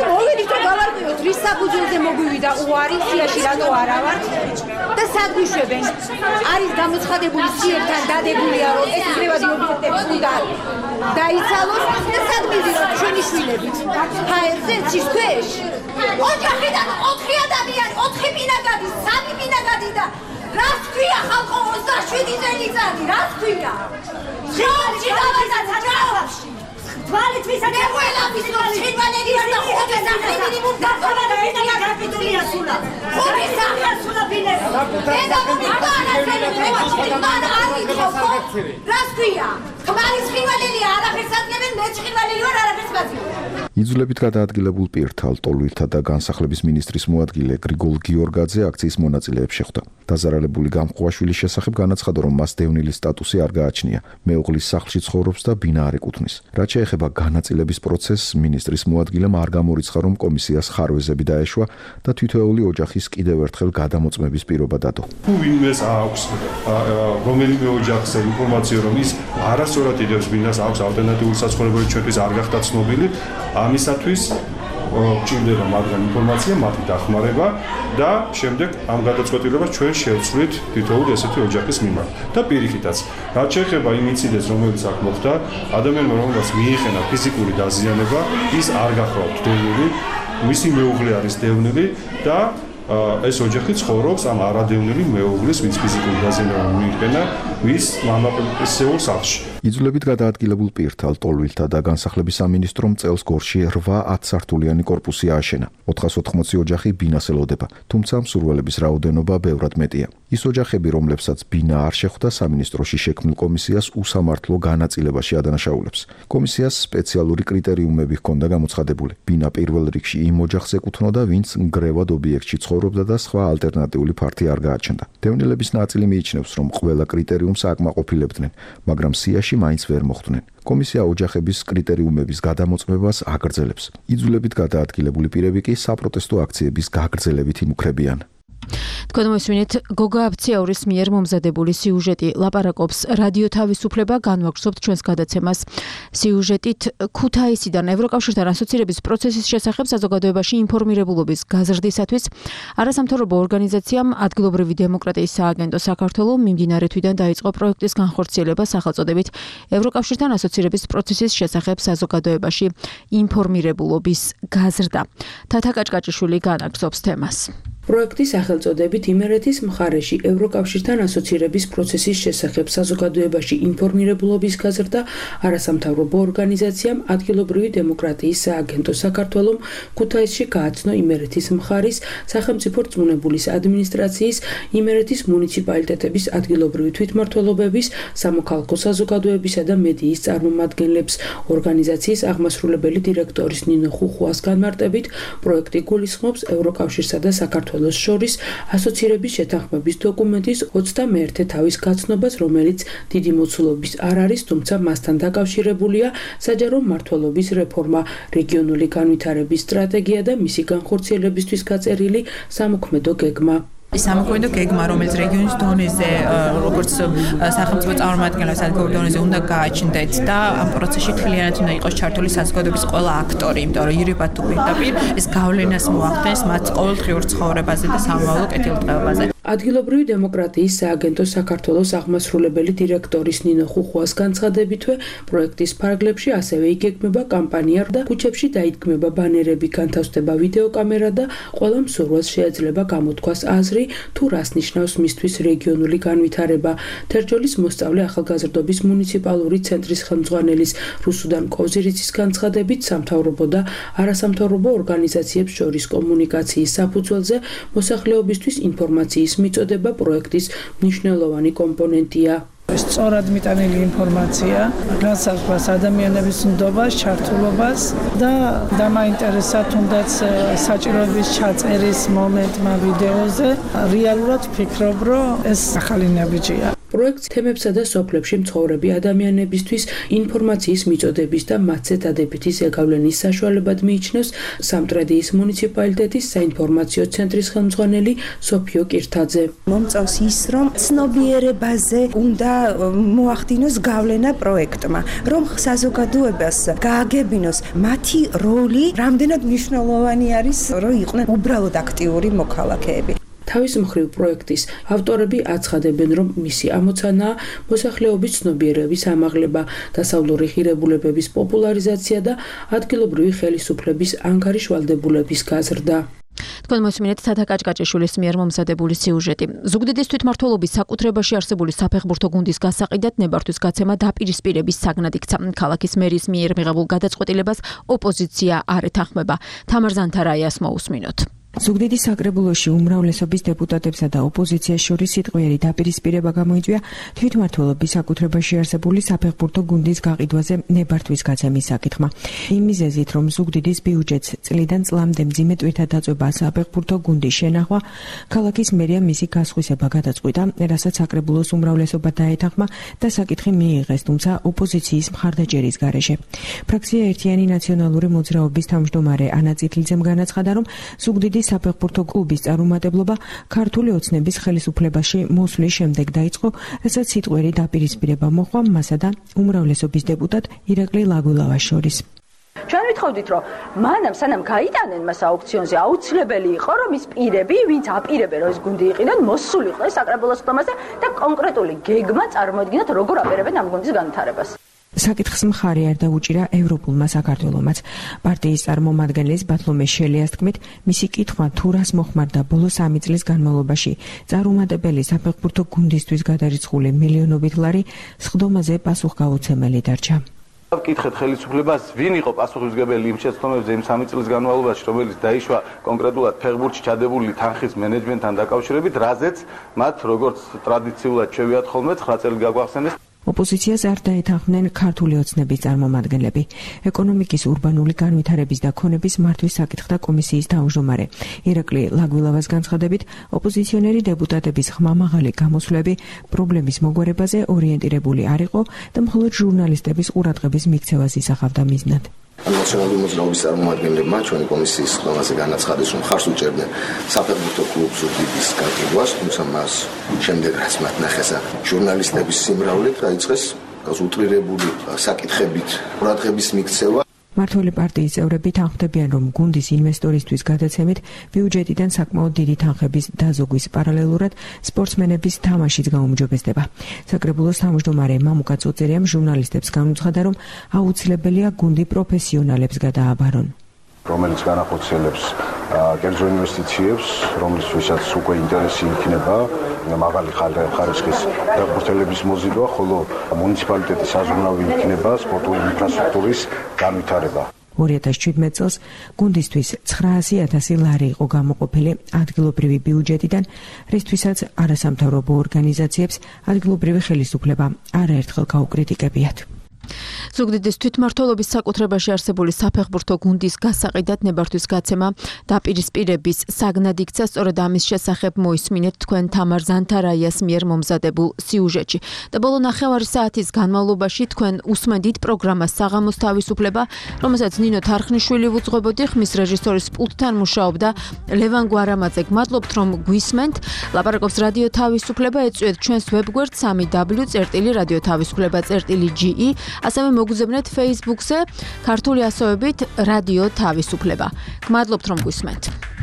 რის საფუძველზე მოგვივიდა უარი სიაში რატო არა ვარ და საგვიშვებენ არის გამოცხადებული სიერთან დადებულია რომ ეს ძრევადი ობიექტები უნდა დაიცალოს და საგმიდიროთ ჩვენი შვილებით ჰაერზე ცის ქვეშ ოჯახიდან ოთხი ადამიანი ოთხი ბინა გადის სამი ბინა გადის და რას ქვია ხალხო ოცდაშვიდი წელი წადი რას ქვია ხალხი დავაცა ჯავში თვალით ვისაკ ყველა ვისაკ შევალები და ხუთი სახე მინიმუმ დაწოვა და ენა გაკეთულია სულა ხუთი სახე სულა ბინები და მომიყარა მან არ ვიქხოვ რას ქვია თვალის ხივალელი არაფერს ადგენენ მე ხივალელი ვარ არაფერს მაწვი იძულებით გადაადგილებულ პირთა ლტოლვილთა და განსახლების მინისტრის მოადგილე გრიგოლ გიორგაძე აქციის მონაწილეებს შეხვდა. დაზარალებული გამყუაშვილის შესახებ განაცხადა, რომ მას დევნილის სტატუსი არ გააჩნია. მეუღლის სახლში ცხოვრობს და ბინა არ ეკუთვნის. რაც შეეხება განაწილების პროცესს, მინისტრის მოადგილემ არ გამორიცხა, რომ კომისიას ხარვეზები დაეშვა და თითოეული ოჯახის კიდევ ერთხელ გადამოწმების პირობა დადო. თუ ვინმეს აქვს რომელიმე ოჯახს ინფორმაცია, რომ ის არასწორად იდევს ბინას, აქვს ალტერნატიული საცხოვრებელი ჩვენთვის არ გახდა ცნობილი, ამისათვის ჭირდება მათგან ინფორმაცია, მათი დახმარება და შემდეგ ამ გადაწყვეტილებას ჩვენ შევცვლით თითოეული ესეთი ოჯახის მიმართ. და პირიქითაც, რაც შეეხება იმ ინციდენტს, რომელიც აქ მოხდა, ადამიანმა რომელსაც მიიღენა ფიზიკური დაზიანება, ის არ გახლავთ დევნილი, მისი მეუღლე არის დევნილი და ეს ოჯახი ცხოვრობს ამ არადევნილი მეუღლის, ვინც ფიზიკური დაზიანება მიიღენა, ვის მამაპენსიურ სახლში. იძულებით გადაადგილებულ პირთა ლტოლვილთა და განსახლების სამინისტრომ წელს გორში რვა ათსართულიანი კორპუსი ააშენა. ოთხას ოთხმოცი ოჯახი ბინას ელოდება, თუმცა მსურველების რაოდენობა ბევრად მეტია. ის ოჯახები, რომლებსაც ბინა არ შეხვდა, სამინისტროში შექმნილ კომისიას უსამართლო განაწილებაში ადანაშაულებს. კომისიას სპეციალური კრიტერიუმები ჰქონდა გამოცხადებული. ბინა პირველ რიგში იმ ოჯახს ეკუთვნოდა, ვინც ნგრევად ობიექტში ცხოვრობდა და სხვა ალტერნატიული ფართი არ გააჩნდა. დევნილების ნაწილი მიიჩნევს, რომ ყველა კრიტერიუმს აკმაყოფილებდნენ, მაგრამ სიაში მაინც ვერ მოხვდნენ. კომისია ოჯახების კრიტერიუმების გადამოწმებას აგრძელებს. იძულებით გადაადგილებული პირები კი საპროტესტო აქციების გაგრძელებით იმუქრებიან. თქვენ მოსვინეთ გოგა აბციაურის მიერ მომზადებული სიუჟეტი ლაპარაკობს რადიო თავისუფლება განვაგრძობთ ჩვენს გადაცემას სიუჟეტით ქუთაისიდან ევროკავშირთან ასოცირების პროცესის შესახებ საზოგადოებაში ინფორმირებულობის გაზრდისათვის არასამთავრობო ორგანიზაციამ ადგილობრივი დემოკრატიის სააგენტო საქართველოს მიმდინარე თვიდან დაიწყო პროექტის განხორციელება სახელწოდებით ევროკავშირთან ასოცირების პროცესის შესახებ საზოგადოებაში ინფორმირებულობის გაზრდა თათა კაჭკაჭიშვილი განაგრძობს თემას პროექტის სახელწოდებით იმერეთის მხარეში ევროკავშირთან ასოცირების პროცესის შესახებ საზოგადოებაში ინფორმირებულობის გაზრდა არასამთავრობო ორგანიზაციამ ადგილობრივი დემოკრატიის სააგენტო საქართველოს ქუთაისში გააცნო იმერეთის მხარის სახელმწიფო რწმუნებულის ადმინისტრაციის იმერეთის მუნიციპალიტეტების ადგილობრივი თვითმმართველობების სამოქალაქო საზოგადოებისა და მედიის წარმომადგენლებს ორგანიზაციის აღმასრულებელი დირექტორის ნინო ხუხუას განმარტებით პროექტი გულისხმობს ევროკავშირსა და საქართველოს შორის ასოცირების შეთანხმების დოკუმენტის ოცდამეერთე თავის გაცნობას, რომელიც დიდი მოცულობის არ არის, თუმცა მასთან დაკავშირებულია საჯარო მმართველობის რეფორმა, რეგიონული განვითარების სტრატეგია და მისი განხორციელებისთვის გაწერილი სამოქმედო გეგმა. სამოქმედო გეგმა, რომელიც რეგიონის დონეზე, როგორც სახელმწიფო წარმომადგენლებს ადგილობრივ დონეზე უნდა გააჩნდეთ და ამ პროცესში თლიანად უნდა იყოს ჩართული საზოგადოების ყველა აქტორი, იმიტომ რომ ირიბად თუ პირდაპირ ეს გავლენას მოახდენს მათ ყოველდღიურ ცხოვრებაზე და სამომავლო კეთილდღეობაზე. ადგილობრივი დემოკრატიის სააგენტო საქართველოს აღმასრულებელი დირექტორის ნინო ხუხუას განცხადებითვე პროექტის ფარგლებში ასევე იგეგმება კამპანია და ქუჩებში დაიდგმება ბანერები, განთავსდება ვიდეოკამერა და ყველა მსურველს შეიძლება გამოთქვას აზრი თუ რას ნიშნავს მისთვის რეგიონული განვითარება. თერჯოლის მოსწავლე ახალგაზრდობის მუნიციპალური ცენტრის ხელმძღვანელის რუსუდან კოზირიცის განცხადებით სამთავრობო და არასამთავრობო ორგანიზაციებს შორის კომუნიკაციის საფუძველზე მოსახლეობისთვის ინფორმაციის მიწოდება პროექტის მნიშვნელოვანი კომპონენტია. სწორად მიტანილი ინფორმაცია განსაზღვრავს ადამიანების ნდობას, ჩართულობას და დამაინტერესა თუნდაც საჭიროების ჩაწერის მომენტმა ვიდეოზე რეალურად ვფიქრობ, რომ ეს ახალი ნაბიჯია. პროექტს თემებსა და სოფლებში მცხოვრები ადამიანებისთვის ინფორმაციის მიწოდების და მათზე დადებითი ზეგავლენის საშუალებად მიიჩნევს სამტრედიის მუნიციპალიტეტის საინფორმაციო ცენტრის ხელმძღვანელი სოფიო კირთაძე. მომწონს ის, რომ ცნობიერებაზე უნდა მოახდინოს გავლენა პროექტმა, რომ საზოგადოებას გააგებინოს მათი როლი, რამდენად მნიშვნელოვანი არის, რომ იყვნენ უბრალოდ აქტიური მოქალაქეები. თავის მხრივ პროექტის ავტორები აცხადებენ, რომ მისი ამოცანაა მოსახლეობის ცნობიერების ამაღლება, დასავლური ღირებულებების პოპულარიზაცია და ადგილობრივი ხელისუფლების ანგარიშვალდებულების გაზრდა. თქვენ მოსმინეთ თათა კაჭკაჭიშვილის მიერ მომზადებული სიუჟეტი. ზუგდიდის თვითმმართველობის საკუთრებაში არსებული საფეხბურთო გუნდის გასაყიდად ნებართვის გაცემა დაპირისპირების საგნად იქცა. ქალაქის მერის მიერ მიღებულ გადაწყვეტილებას ოპოზიცია არ ეთანხმება. თამარ ზანთარაიას მოусმინოთ. ზუგდიდის საკრებულოში უმრავლესობის დეპუტატებსა და ოპოზიციას შორის სიტყვიერი დაპირისპირება გამოიწვია თვითმმართველობის საკუთრებაში არსებული საფეხბურთო გუნდის გაყიდვაზე ნებართვის გაცემის საკითხმა. იმ მიზეზით, რომ ზუგდიდის ბიუჯეტს წლიდან წლამდე მძიმე ტვირთად დაწვება საფეხბურთო გუნდის შენახვა, ქალაქის მერიამ მისი გასხვისება გადაწყვიტა, რასაც საკრებულოს უმრავლესობა დაეთანხმა და საკითხი მიიღეს, თუმცა ოპოზიციის მხარდაჭერის გარეშე. ფრაქცია ერთიანი ნაციონალური მოძრაობის თავმჯდომარე ანა წითლიძემ განაცხადა, რომ ზუგდიდის საფეხბურთო კლუბის წარუმატებლობა ქართული ოცნების ხელისუფლებაში მოსვლის შემდეგ დაიწყო, რასაც სიტყვიერი დაპირისპირება მოჰყვა მასა და უმრავლესობის დეპუტატ ირაკლი ლაგვილავას შორის. ჩვენ ვითხოვდით, რომ მანამ სანამ გაიტანენ მას აუქციონზე, აუცილებელი იყო, რომ ის პირები, ვინც აპირებენ, რომ ეს გუნდი იყიდონ, მოსულიყო საკრებულოს ხდომაზე და კონკრეტული გეგმა წარმოედგინათ, როგორ აპირებენ ამ გუნდის განვითარებას. საკითხს მხარი არ დაუჭირა ევროპულმა საქართველომაც. პარტიის წარმომადგენლის ბათლომე შელიას თქმით, მისი კითხვა თუ რას მოხმარდა ბოლო სამი წლის განმავლობაში წარუმატებელი საფეხბურთო გუნდისთვის გადარიცხული მილიონობით ლარი სხდომაზე პასუხგაუცემელი დარჩა. ვკითხეთ ხელისუფლებას, ვინ იყო პასუხისმგებელი იმ შეცდომებზე იმ სამი წლის განმავლობაში, რომელიც დაიშვა კონკრეტულად ფეხბურთში ჩადებული თანხის მენეჯმენტთან დაკავშირებით, რაზეც მათ როგორც ტრადიციულად შევიათ ხოლმე ცხრა წელი გაგვახსენეს. ოპოზიციას არ დაეთანხმნენ ქართული ოცნების წარმომადგენლები. ეკონომიკის ურბანული განვითარების და ქონების მართვის საკითხთა კომისიის თავმჯდომარე ირაკლი ლაგვილავას განცხადებით, ოპოზიციონერი დეპუტატების ხმამაღალი გამოსვლები პრობლემის მოგვარებაზე ორიენტირებული არ იყო და მხოლოდ ჟურნალისტების ყურადღების მიქცევას ისახავდა მიზნად. ნაციონალური მოძრაობის წარმომადგენლებმა ჩვენი კომისიის ხმაზე განაცხადეს, რომ ხარს უჭერდნენ საფეხბურთო კლუბ ზუგდიდის გაყიდვას, თუმცა მას შემდეგ რაც მათ ნახესა ჟურნალისტების სიმრავლით დაიწყეს უტრირებული საკითხებით ყურადღების მიქცევა. მართველი პარტიის წევრები თანხმდებიან, რომ გუნდის ინვესტორისთვის გადაცემით ბიუჯეტიდან საკმაოდ დიდი თანხების დაზოგვის პარალელურად სპორტსმენების თამაშიც გაუმჯობესდება. საკრებულოს თავმჯდომარე მამუკა წოწერიამ ჟურნალისტებს განუცხადა, რომ აუცილებელია გუნდი პროფესიონალებს გადააბარონ. რომელიც განახორციელებს კერძო ინვესტიციებს, რომლისთვისაც უკვე ინტერესი იქნება მაღალი ხარისხის დაფუძნების მოზიდვა, ხოლო მუნიციპალიტეტის აზროვნავი იქნება სპორტული ინფრასტრუქტურის განვითარება. ორი ათას შვიდმეტ წელს გუნდისთვის ცხრაასი ათასი ლარი იყო გამოყოფილი ადგილობრივი ბიუჯეტიდან, რისთვისაც არასამთავრობო ორგანიზაციებს ადგილობრივი ხელისუფლება არაერთხელ გაუკრიტიკებიათ. ზუგდიდის თვითმმართველობის საკუთრებაში არსებული საფეხბურთო გუნდის გასაყიდად ნებართვის გაცემა დაპირისპირების საგნად იქცა. სწორედ ამის შესახებ მოისმინეთ თქვენ თამარ ზანთარაიას მიერ მომზადებულ სიუჟეტში. და ბოლო ნახევარი საათის განმავლობაში თქვენ უსმენდით პროგრამას საღამოს თავისუფლება, რომელსაც ნინო თარხნიშვილი უძღვებოდი, ხმის რეჟისორის პულტთან მუშაობდა ლევან გვარამაძე. გმადლობთ, რომ გვისმენთ. ლაპარაკობს რადიო თავისუფლება, ეწვიეთ ჩვენს ვებგვერდს სამი დაბლიუ წერტილი რადიო თავისუფლება წერტილი ჯი ი, ასევე მოგუძებნეთ Facebook-ზე ქართული ასოებით რადიო თავისუფლება. გმადლობთ, რომ გვისმენთ.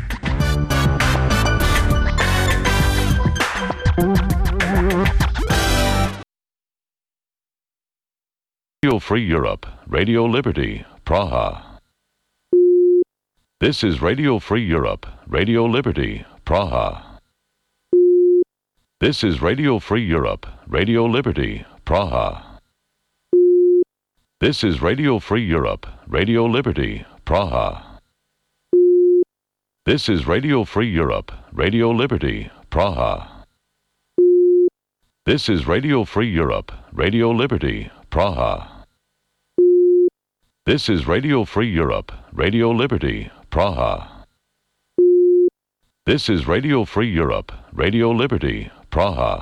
Radio Free Europe, Radio Liberty, Praha. This is Radio Free Europe, Radio Liberty, Praha. This is Radio Free Europe, Radio Liberty, Praha. This is Radio Free Europe, Radio Liberty, Praha. This is Radio Free Europe, Radio Liberty, Praha. This is Radio Free Europe, Radio Liberty, Praha. This is Radio Free Europe, Radio Liberty, Praha. This is Radio Free Europe, Radio Liberty, Praha.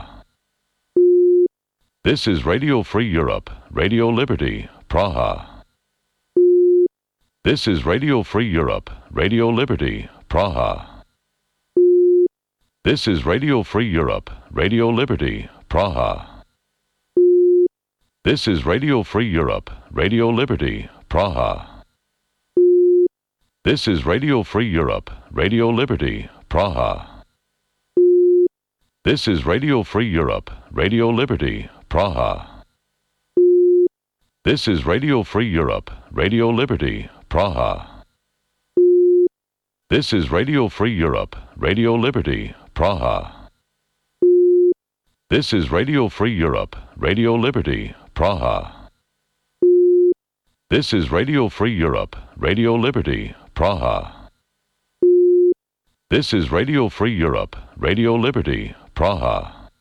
This is Radio Free Europe, Radio Liberty, Praha. This is Radio Free Europe, Radio Liberty, Praha. This is Radio Free Europe, Radio Liberty, Praha. This is Radio Free Europe, Radio Liberty, Praha. This is Radio Free Europe, Radio Liberty, Praha. This is Radio Free Europe, Radio Liberty, Praha. This is Radio Free Europe, Radio Liberty, Praha. This is Radio Free Europe, Radio Liberty, Praha. This is Radio Free Europe, Radio Liberty, Praha. This is Radio Free Europe, Radio Liberty, Praha. This is Radio Free Europe, Radio Liberty, Praha.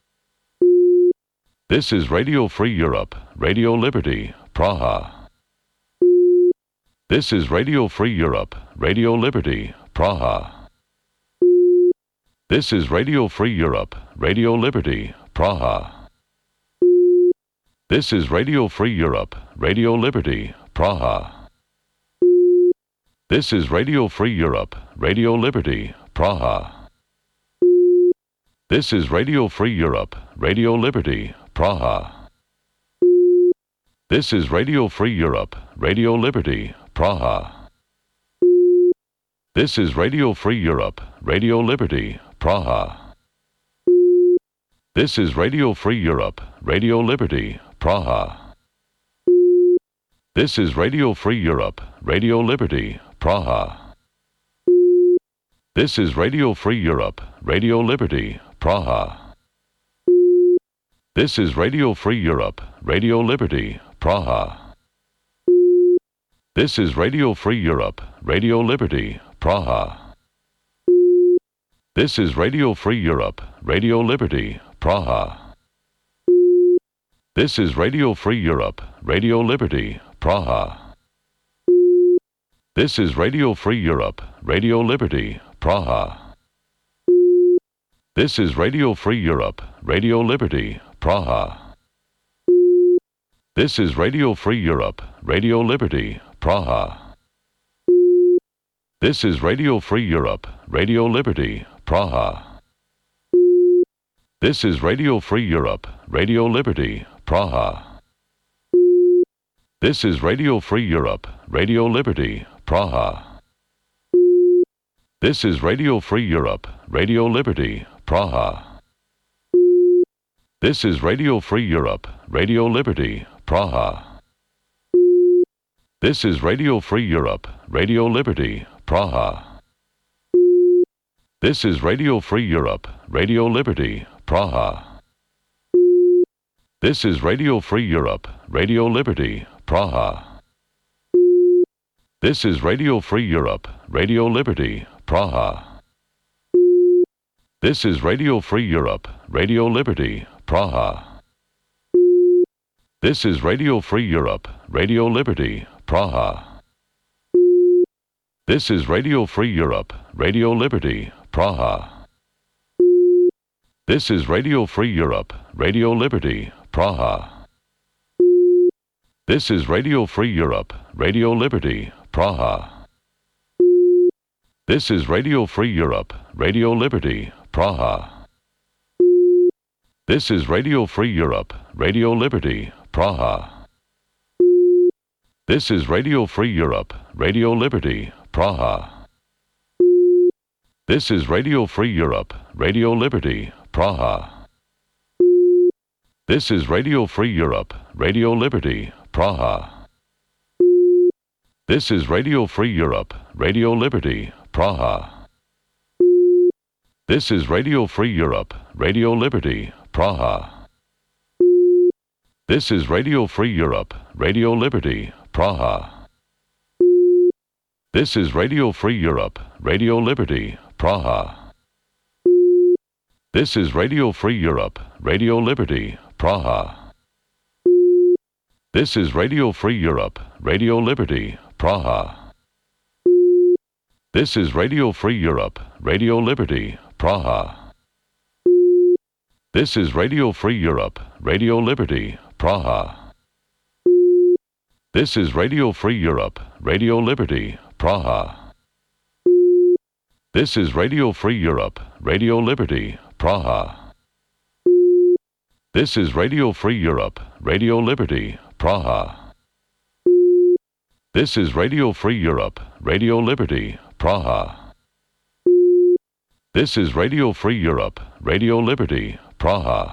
This is Radio Free Europe, Radio Liberty, Praha. This is Radio Free Europe, Radio Liberty, Praha. This is Radio Free Europe, Radio Liberty, Praha. This is Radio Free Europe, Radio Liberty, Praha. This is Radio Free Europe, Radio Liberty, Praha. This is Radio Free Europe, Radio Liberty, Praha. This is Radio Free Europe, Radio Liberty, Praha. This is Radio Free Europe, Radio Liberty, Praha. This is Radio Free Europe, Radio Liberty, Praha. This is Radio Free Europe, Radio Liberty, Praha. This is Radio Free Europe, Radio Liberty, Praha. This is Radio Free Europe, Radio Liberty, Praha. This is Radio Free Europe, Radio Liberty, Praha. This is Radio Free Europe, Radio Liberty, Praha. This is Radio Free Europe, Radio Liberty, Praha. This is Radio Free Europe, Radio Liberty, Praha. This is Radio Free Europe, Radio Liberty, Praha. This is Radio Free Europe, Radio Liberty, Praha. This is Radio Free Europe, Radio Liberty, Praha. This is Radio Free Europe, Radio Liberty, Praha. This is Radio Free Europe, Radio Liberty, Praha. This is Radio Free Europe, Radio Liberty, Praha. This is Radio Free Europe, Radio Liberty, Praha. This is Radio Free Europe, Radio Liberty, Praha. This is Radio Free Europe, Radio Liberty, Praha. This is Radio Free Europe, Radio Liberty, Praha. This is Radio Free Europe, Radio Liberty, Praha. This is Radio Free Europe, Radio Liberty, Praha. This is Radio Free Europe, Radio Liberty, Praha. This is Radio Free Europe, Radio Liberty, Praha. This is Radio Free Europe, Radio Liberty, Praha. This is Radio Free Europe, Radio Liberty, Praha. This is Radio Free Europe, Radio Liberty, Praha. This is Radio Free Europe, Radio Liberty, Praha. This is Radio Free Europe, Radio Liberty, Praha. This is Radio Free Europe, Radio Liberty, Praha. This is Radio Free Europe, Radio Liberty, Praha. This is Radio Free Europe, Radio Liberty, Praha. This is Radio Free Europe, Radio Liberty, Praha. This is Radio Free Europe, Radio Liberty, Praha. This is Radio Free Europe, Radio Liberty, Praha. This is Radio Free Europe, Radio Liberty, Praha. This is Radio Free Europe, Radio Liberty, Praha. This is Radio Free Europe, Radio Liberty, Praha. This is Radio Free Europe, Radio Liberty, Praha. This is Radio Free Europe, Radio Liberty, Praha. This is Radio Free Europe, Radio Liberty, Praha. This is Radio Free Europe, Radio Liberty, Praha. This is Radio Free Europe, Radio Liberty, Praha. This is Radio Free Europe, Radio Liberty, Praha.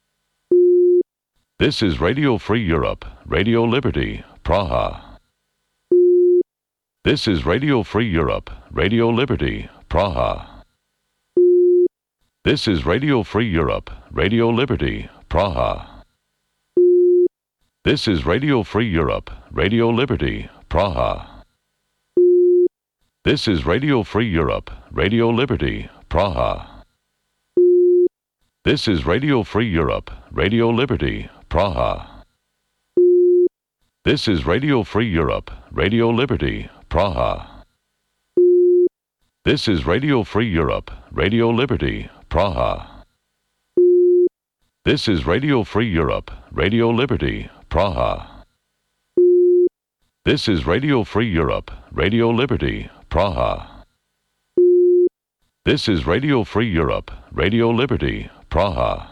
This is Radio Free Europe, Radio Liberty, Praha. This is Radio Free Europe, Radio Liberty, Praha. This is Radio Free Europe, Radio Liberty, Praha. This is Radio Free Europe, Radio Liberty, Praha. This is Radio Free Europe, Radio Liberty, Praha. This is Radio Free Europe, Radio Liberty, Praha. This is Radio Free Europe, Radio Liberty, Praha. This is Radio Free Europe, Radio Liberty, Praha. This is Radio Free Europe, Radio Liberty, Praha. This is Radio Free Europe, Radio Liberty, Praha. This is Radio Free Europe, Radio Liberty, Praha.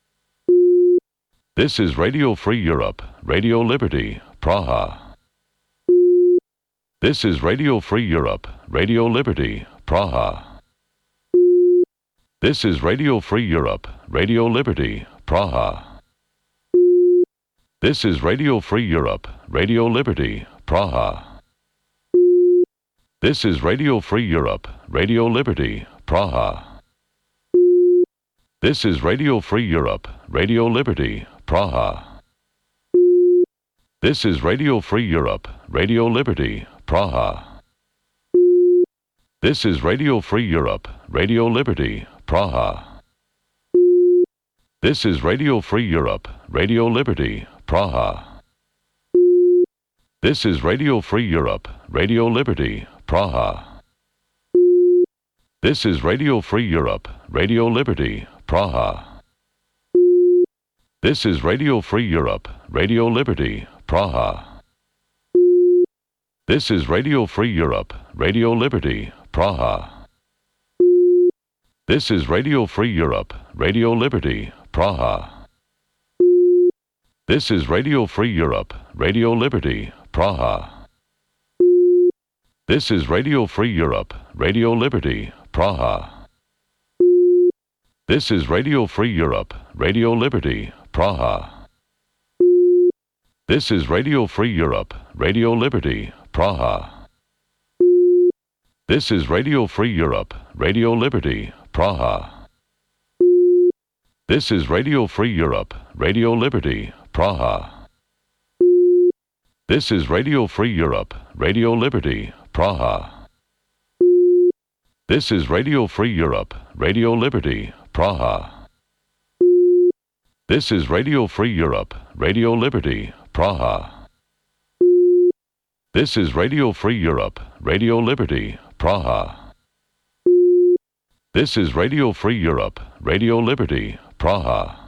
This is Radio Free Europe, Radio Liberty, Praha. This is Radio Free Europe, Radio Liberty, Praha. This is Radio Free Europe, Radio Liberty, Praha. This is Radio Free Europe, Radio Liberty, Praha. This is Radio Free Europe, Radio Liberty, Praha. This is Radio Free Europe, Radio Liberty, Praha. This is Radio Free Europe, Radio Liberty, Praha. This is Radio Free Europe, Radio Liberty, Praha. This is Radio Free Europe, Radio Liberty, Praha. This is Radio Free Europe, Radio Liberty, Praha. This is Radio Free Europe, Radio Liberty, Praha. This is Radio Free Europe, Radio Liberty, Praha. This is Radio Free Europe, Radio Liberty, Praha. This is Radio Free Europe, Radio Liberty, Praha. This is Radio Free Europe, Radio Liberty, Praha. This is Radio Free Europe, Radio Liberty, Praha. This is Radio Free Europe, Radio Liberty, Praha. This is Radio Free Europe, Radio Liberty, Praha. This is Radio Free Europe, Radio Liberty, Praha. This is Radio Free Europe, Radio Liberty, Praha. This is Radio Free Europe, Radio Liberty, Praha. This is Radio Free Europe, Radio Liberty, Praha. This is Radio Free Europe, Radio Liberty, Praha. This is Radio Free Europe, Radio Liberty, Praha. This is Radio Free Europe, Radio Liberty, Praha.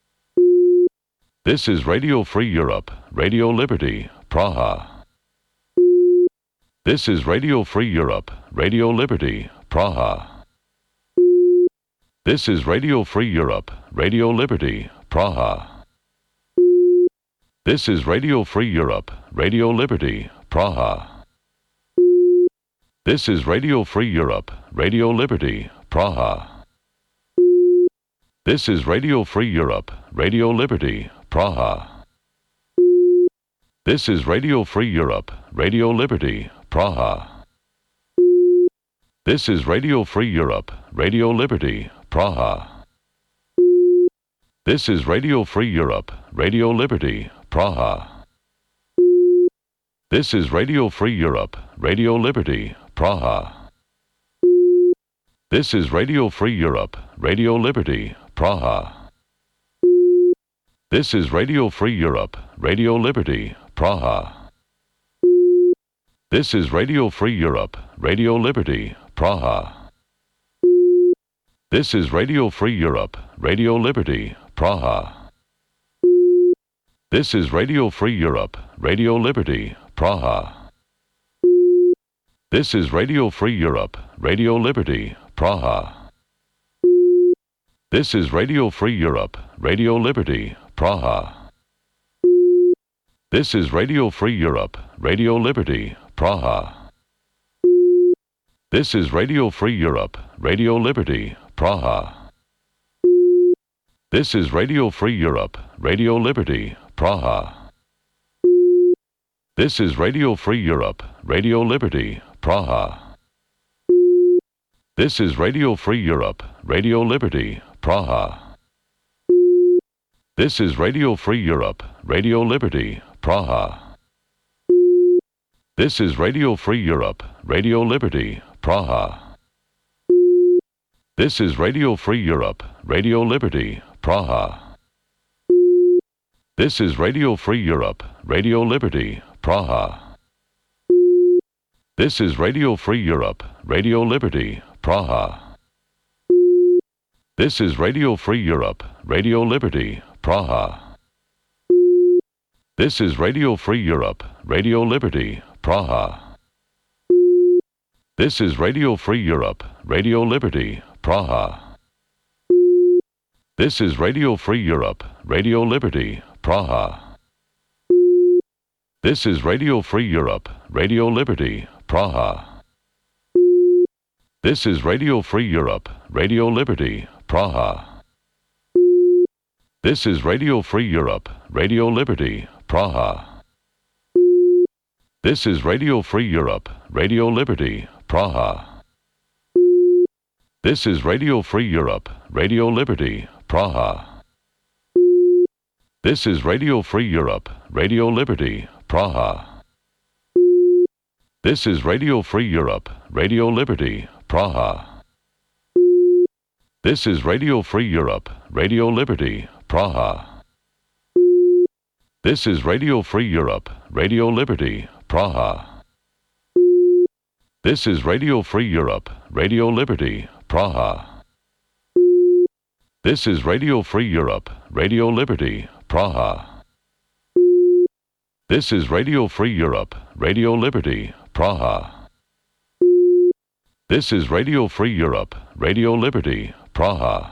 This is Radio Free Europe, Radio Liberty, Praha. This is Radio Free Europe, Radio Liberty, Praha. This is Radio Free Europe, Radio Liberty, Praha. This is Radio Free Europe, Radio Liberty, Praha. This is Radio Free Europe, Radio Liberty, Praha. This is Radio Free Europe, Radio Liberty, Praha. This is Radio Free Europe, Radio Liberty, Praha. This is Radio Free Europe, Radio Liberty, Praha. This is Radio Free Europe, Radio Liberty, Praha. This is Radio Free Europe, Radio Liberty, Praha. This is Radio Free Europe, Radio Liberty, Praha. This is Radio Free Europe, Radio Liberty, Praha. This is Radio Free Europe, Radio Liberty, Praha. This is Radio Free Europe, Radio Liberty, Praha. This is Radio Free Europe, Radio Liberty, Praha. This is Radio Free Europe, Radio Liberty, Praha. This is Radio Free Europe, Radio Liberty, Praha. This is Radio Free Europe, Radio Liberty, Praha. This is Radio Free Europe, Radio Liberty, Praha. This is Radio Free Europe, Radio Liberty, Praha. This is Radio Free Europe, Radio Liberty, Praha. This is Radio Free Europe, Radio Liberty, Praha. This is Radio Free Europe, Radio Liberty, Praha. This is Radio Free Europe, Radio Liberty, Praha. This is Radio Free Europe, Radio Liberty, Praha. This is Radio Free Europe, Radio Liberty, Praha. This is Radio Free Europe, Radio Liberty, Praha. This is Radio Free Europe, Radio Liberty, Praha. This is Radio Free Europe, Radio Liberty, Praha. This is Radio Free Europe, Radio Liberty, Praha. This is Radio Free Europe, Radio Liberty, Praha. This is Radio Free Europe, Radio Liberty, Praha. This is Radio Free Europe, Radio Liberty, Praha. This is Radio Free Europe, Radio Liberty, Praha. This is Radio Free Europe, Radio Liberty, Praha. This is Radio Free Europe, Radio Liberty, Praha. This is Radio Free Europe, Radio Liberty, Praha. This is Radio Free Europe, Radio Liberty, Praha. This is Radio Free Europe, Radio Liberty, Praha. This is Radio Free Europe, Radio Liberty, Praha. This is Radio Free Europe, Radio Liberty, Praha. This is Radio Free Europe, Radio Liberty, Praha. This is Radio Free Europe, Radio Liberty, Praha. This is Radio Free Europe, Radio Liberty, Praha.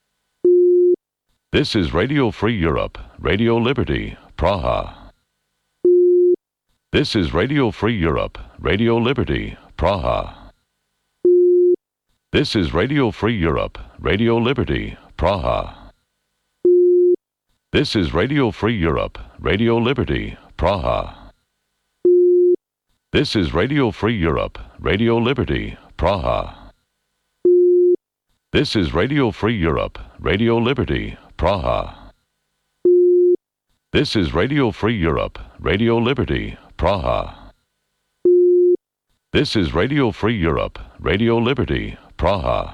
This is Radio Free Europe, Radio Liberty, Praha. This is Radio Free Europe, Radio Liberty, Praha. This is Radio Free Europe, Radio Liberty, Praha. This is Radio Free Europe, Radio Liberty, Praha. This is Radio Free Europe, Radio Liberty, Praha. This is Radio Free Europe, Radio Liberty, Praha. This is Radio Free Europe, Radio Liberty, Praha. This is Radio Free Europe, Radio Liberty, Praha.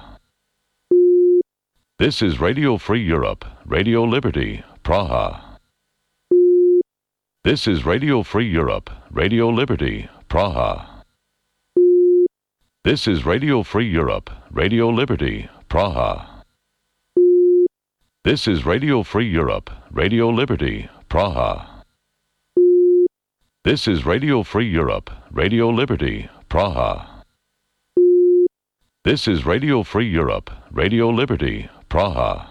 This is Radio Free Europe, Radio Liberty, Praha. This is Radio Free Europe, Radio Liberty, Praha. This is Radio Free Europe, Radio Liberty, Praha. This is Radio Free Europe, Radio Liberty, Praha. This is Radio Free Europe, Radio Liberty, Praha. This is Radio Free Europe, Radio Liberty, Praha.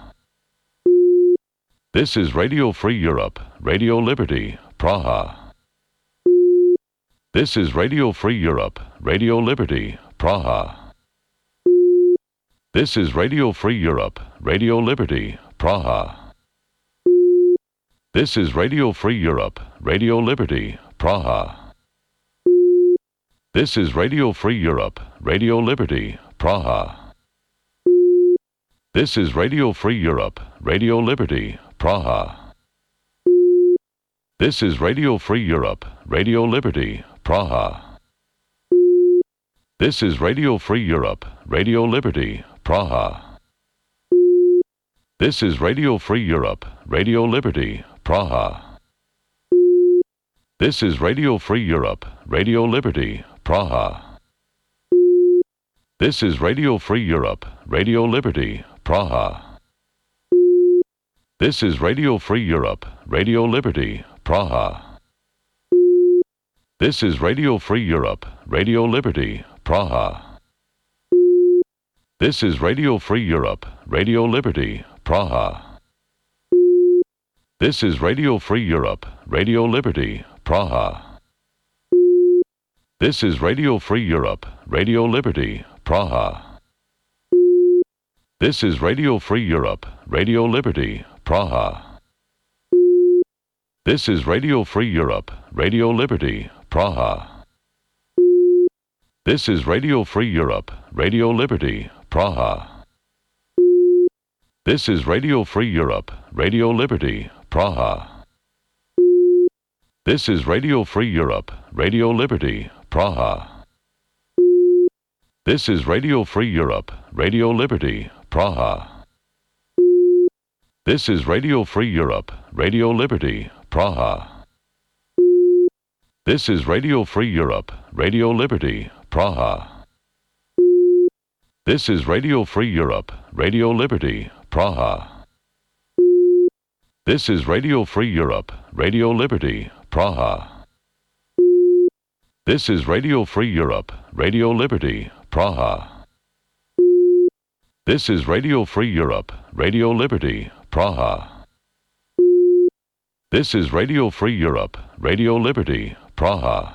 This is Radio Free Europe, Radio Liberty, Praha. This is Radio Free Europe, Radio Liberty, Praha. This is Radio Free Europe, Radio Liberty, Praha. This is Radio Free Europe, Radio Liberty, Praha. This is Radio Free Europe, Radio Liberty, Praha. This is Radio Free Europe, Radio Liberty, Praha. This is Radio Free Europe, Radio Liberty, Praha. This is Radio Free Europe, Radio Liberty, Praha. This is Radio Free Europe, Radio Liberty, Praha. This is Radio Free Europe, Radio Liberty, Praha. This is Radio Free Europe, Radio Liberty, Praha. This is Radio Free Europe, Radio Liberty, Praha. This is Radio Free Europe, Radio Liberty, Praha. This is Radio Free Europe, Radio Liberty, Praha. This is Radio Free Europe, Radio Liberty, Praha. This is Radio Free Europe, Radio Liberty, Praha. This is Radio Free Europe, Radio Liberty, Praha. This is Radio Free Europe, Radio Liberty, Praha. This is Radio Free Europe, Radio Liberty, Praha. This is Radio Free Europe, Radio Liberty, Praha. This is Radio Free Europe, Radio Liberty, Praha. This is Radio Free Europe, Radio Liberty, Praha. This is Radio Free Europe, Radio Liberty, Praha. This is Radio Free Europe, Radio Liberty, Praha. This is Radio Free Europe, Radio Liberty, Praha. This is Radio Free Europe, Radio Liberty, Praha. This is Radio Free Europe, Radio Liberty, Praha. This is Radio Free Europe, Radio Liberty, Praha. This is Radio Free Europe, Radio Liberty, Praha.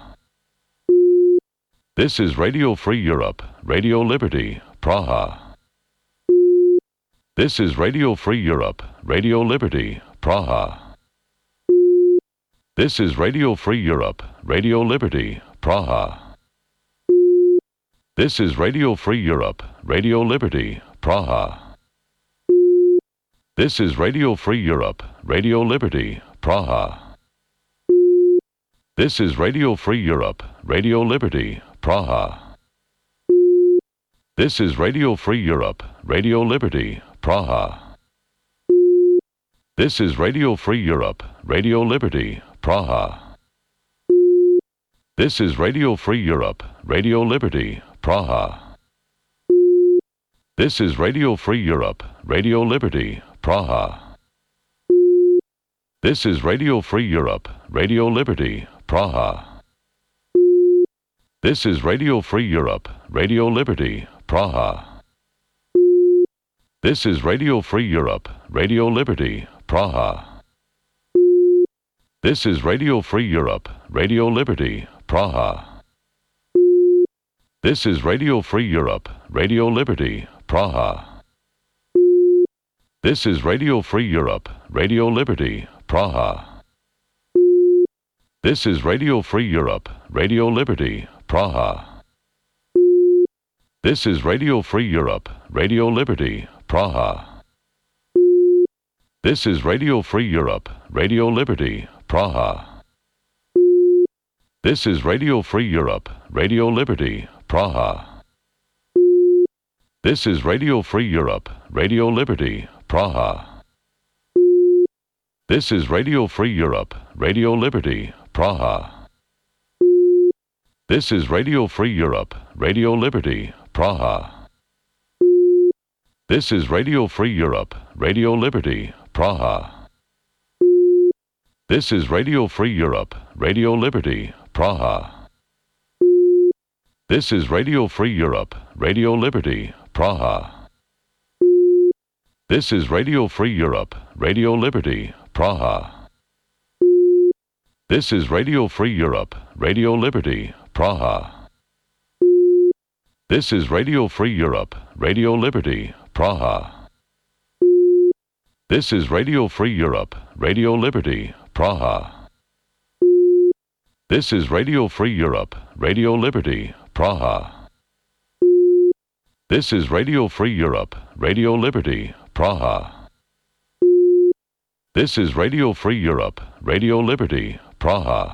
This is Radio Free Europe, Radio Liberty, Praha. This is Radio Free Europe, Radio Liberty, Praha. This is Radio Free Europe, Radio Liberty, Praha. This is Radio Free Europe, Radio Liberty, Praha. This is Radio Free Europe, Radio Liberty, Praha. This is Radio Free Europe, Radio Liberty, Praha. This is Radio Free Europe, Radio Liberty, Praha. This is Radio Free Europe, Radio Liberty, Praha. This is Radio Free Europe, Radio Liberty, Praha. This is Radio Free Europe, Radio Liberty, Praha. This is Radio Free Europe, Radio Liberty, Praha. This is Radio Free Europe, Radio Liberty, Praha. This is Radio Free Europe, Radio Liberty, Praha. This is Radio Free Europe, Radio Liberty, Praha. This is Radio Free Europe, Radio Liberty, Praha. This is Radio Free Europe, Radio Liberty, Praha. This is Radio Free Europe, Radio Liberty, Praha. This is Radio Free Europe, Radio Liberty, Praha. This is Radio Free Europe, Radio Liberty, Praha. This is Radio Free Europe, Radio Liberty, Praha. This is Radio Free Europe, Radio Liberty, Praha. This is Radio Free Europe, Radio Liberty, Praha. This is Radio Free Europe, Radio Liberty, Praha. This is Radio Free Europe, Radio Liberty, Praha. This is Radio Free Europe, Radio Liberty, Praha. This is Radio Free Europe, Radio Liberty, Praha. This is Radio Free Europe, Radio Liberty, Praha. This is Radio Free Europe, Radio Liberty, Praha. This is Radio Free Europe, Radio Liberty, Praha. This is Radio Free Europe, Radio Liberty, Praha. This is Radio Free Europe, Radio Liberty, Praha. This is Radio Free Europe, Radio Liberty, Praha. This is Radio Free Europe, Radio Liberty, Praha.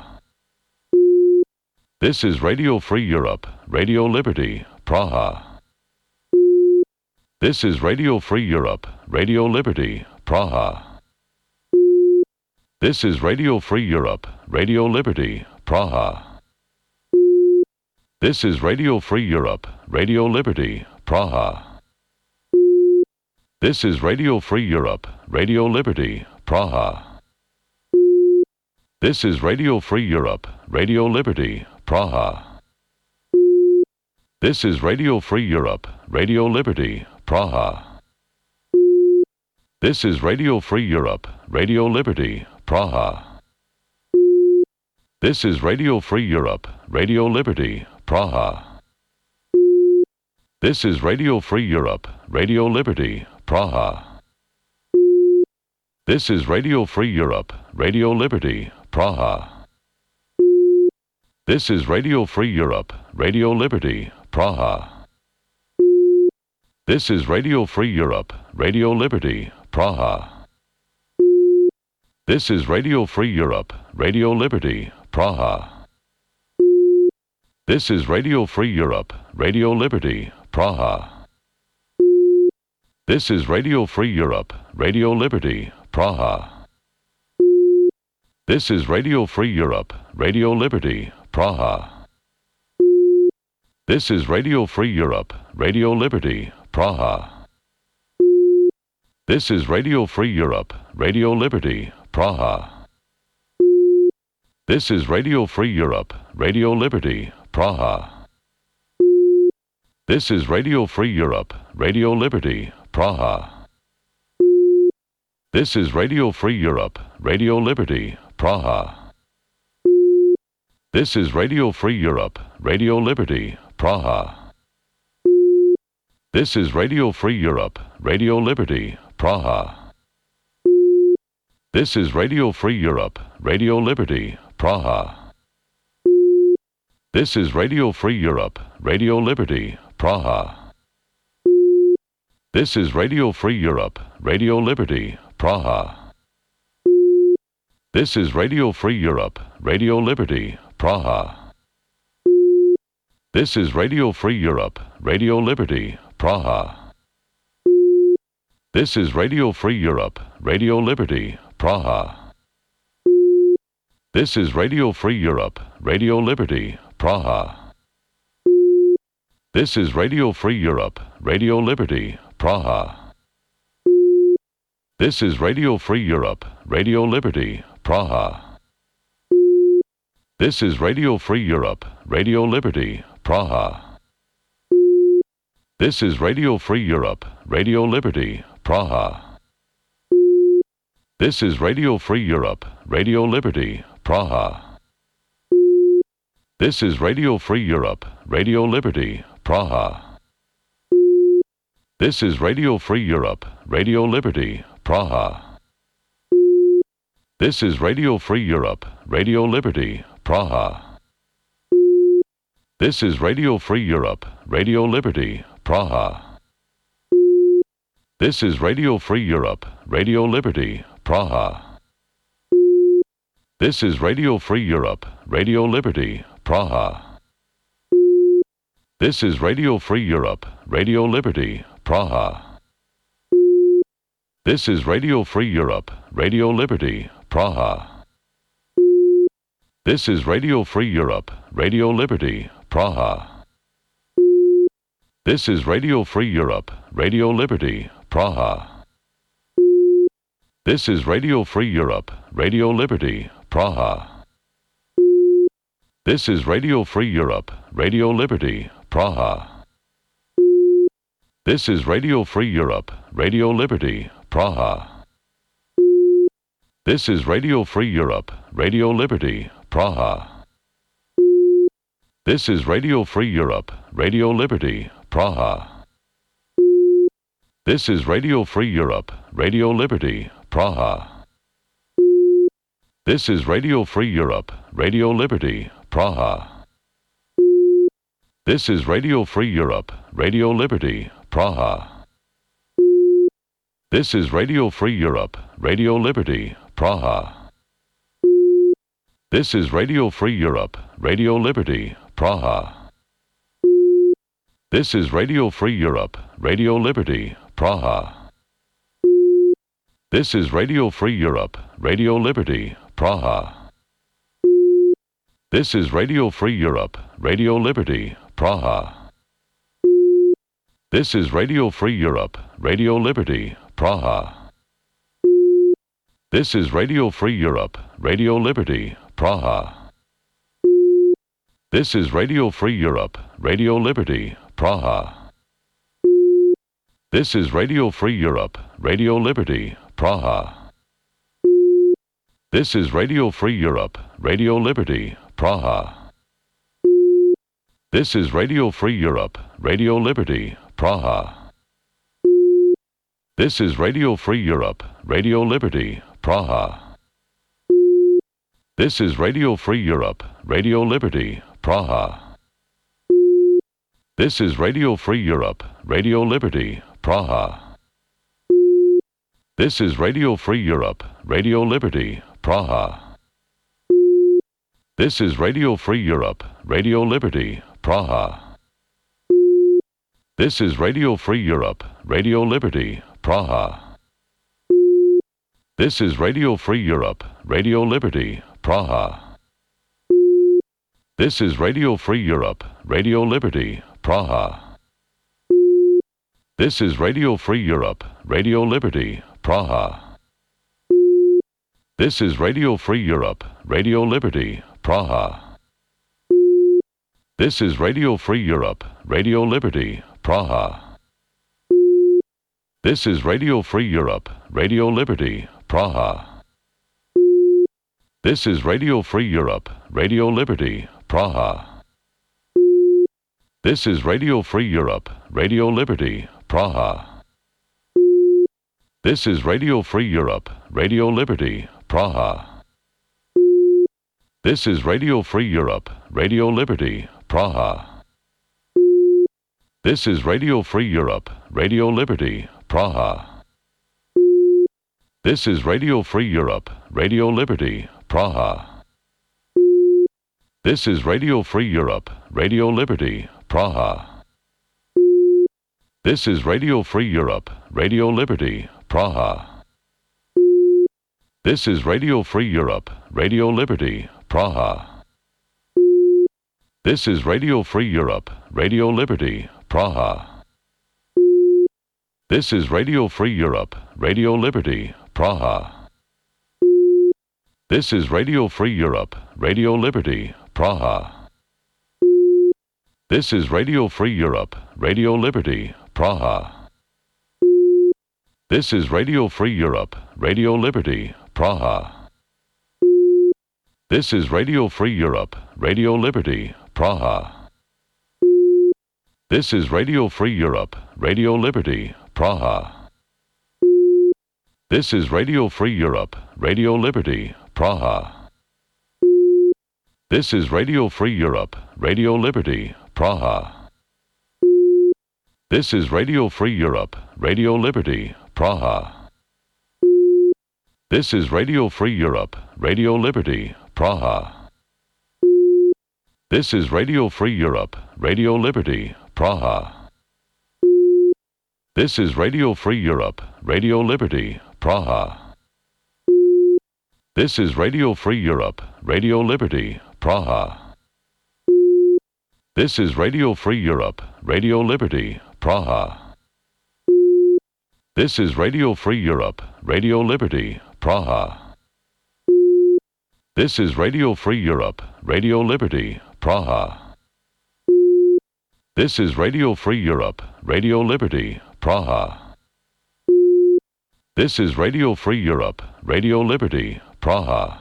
This is Radio Free Europe, Radio Liberty, Praha. This is Radio Free Europe, Radio Liberty, Praha. This is Radio Free Europe, Radio Liberty, Praha. This is Radio Free Europe, Radio Liberty, Praha. This is Radio Free Europe, Radio Liberty, Praha. This is Radio Free Europe, Radio Liberty, Praha. This is Radio Free Europe, Radio Liberty, Praha. This is Radio Free Europe, Radio Liberty, Praha. This is Radio Free Europe, Radio Liberty, Praha. This is Radio Free Europe, Radio Liberty, Praha. This is Radio Free Europe, Radio Liberty, Praha. This is Radio Free Europe, Radio Liberty, Praha. This is Radio Free Europe, Radio Liberty, Praha. This is Radio Free Europe, Radio Liberty, Praha. This is Radio Free Europe, Radio Liberty, Praha. This is Radio Free Europe, Radio Liberty, Praha. This is Radio Free Europe, Radio Liberty, Praha. This is Radio Free Europe, Radio Liberty, Praha. This is Radio Free Europe, Radio Liberty, Praha. This is Radio Free Europe, Radio Liberty, Praha. This is Radio Free Europe, Radio Liberty, Praha. This is Radio Free Europe, Radio Liberty, Praha. This is Radio Free Europe, Radio Liberty, Praha. This is Radio Free Europe, Radio Liberty, Praha. This is Radio Free Europe, Radio Liberty, Praha. This is Radio Free Europe, Radio Liberty, Praha. This is Radio Free Europe, Radio Liberty, Praha. This is Radio Free Europe, Radio Liberty, Praha. This is Radio Free Europe, Radio Liberty, Praha. This is Radio Free Europe, Radio Liberty, Praha. This is Radio Free Europe, Radio Liberty, Praha. This is Radio Free Europe, Radio Liberty, Praha. This is Radio Free Europe, Radio Liberty, Praha. This is Radio Free Europe, Radio Liberty, Praha. This is Radio Free Europe, Radio Liberty, Praha. This is Radio Free Europe, Radio Liberty, Praha. This is Radio Free Europe, Radio Liberty, Praha. This is Radio Free Europe, Radio Liberty, Praha. This is Radio Free Europe, Radio Liberty, Praha. This is Radio Free Europe, Radio Liberty, Praha. This is Radio Free Europe, Radio Liberty, Praha. This is Radio Free Europe, Radio Liberty, Praha. This is Radio Free Europe, Radio Liberty, Praha. This is Radio Free Europe, Radio Liberty, Praha. This is Radio Free Europe, Radio Liberty, Praha. This is Radio Free Europe, Radio Liberty, Praha. This is Radio Free Europe, Radio Liberty, Praha. This is Radio Free Europe, Radio Liberty, Praha. This is Radio Free Europe, Radio Liberty, Praha. This is Radio Free Europe, Radio Liberty, Praha. This is Radio Free Europe, Radio Liberty, Praha. This is Radio Free Europe, Radio Liberty, Praha. This is Radio Free Europe, Radio Liberty, Praha. This is Radio Free Europe, Radio Liberty, Praha. This is Radio Free Europe, Radio Liberty, Praha. This is Radio Free Europe, Radio Liberty, Praha. This is Radio Free Europe, Radio Liberty, Praha. This is Radio Free Europe, Radio Liberty, Praha. This is Radio Free Europe, Radio Liberty, Praha. This is Radio Free Europe, Radio Liberty, Praha. This is Radio Free Europe, Radio Liberty, Praha. This is Radio Free Europe, Radio Liberty, Praha. This is Radio Free Europe, Radio Liberty, Praha. This is Radio Free Europe, Radio Liberty, Praha. This is Radio Free Europe, Radio Liberty, Praha. This is Radio Free Europe, Radio Liberty, Praha. This is Radio Free Europe, Radio Liberty, Praha. This is Radio Free Europe, Radio Liberty, Praha. This is Radio Free Europe, Radio Liberty, Praha. This is Radio Free Europe, Radio Liberty, Praha. This is Radio Free Europe, Radio Liberty, Praha. This is Radio Free Europe, Radio Liberty, Praha. This is Radio Free Europe, Radio Liberty, Praha. This is Radio Free Europe, Radio Liberty, Praha. This is Radio Free Europe, Radio Liberty, Praha. This is Radio Free Europe, Radio Liberty, Praha. This is Radio Free Europe, Radio Liberty, Praha. This is Radio Free Europe, Radio Liberty, Praha. This is Radio Free Europe, Radio Liberty, Praha. This is Radio Free Europe, Radio Liberty, Praha. This is Radio Free Europe, Radio Liberty, Praha. This is Radio Free Europe, Radio Liberty, Praha. This is Radio Free Europe, Radio Liberty, Praha. This is Radio Free Europe, Radio Liberty, Praha. This is Radio Free Europe, Radio Liberty, Praha. This is Radio Free Europe, Radio Liberty, Praha. This is Radio Free Europe, Radio Liberty, Praha. This is Radio Free Europe, Radio Liberty, Praha. This is Radio Free Europe, Radio Liberty, Praha. This is Radio Free Europe, Radio Liberty, Praha. This is Radio Free Europe, Radio Liberty, Praha. This is Radio Free Europe, Radio Liberty, Praha. This is Radio Free Europe, Radio Liberty, Praha. This is Radio Free Europe, Radio Liberty, Praha. This is Radio Free Europe, Radio Liberty, Praha. This is Radio Free Europe, Radio Liberty, Praha. This is Radio Free Europe, Radio Liberty, Praha. This is Radio Free Europe, Radio Liberty, Praha. This is Radio Free Europe, Radio Liberty, Praha. This is Radio Free Europe, Radio Liberty, Praha. This is Radio Free Europe, Radio Liberty, Praha. This is Radio Free Europe, Radio Liberty, Praha. This is Radio Free Europe, Radio Liberty, Praha. This is Radio Free Europe, Radio Liberty, Praha. This is Radio Free Europe, Radio Liberty, Praha.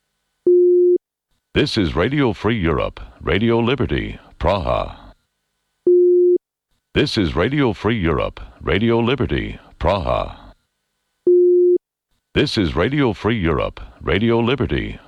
This is Radio Free Europe, Radio Liberty, Praha. This is Radio Free Europe, Radio Liberty, Praha. This is Radio Free Europe, Radio Liberty,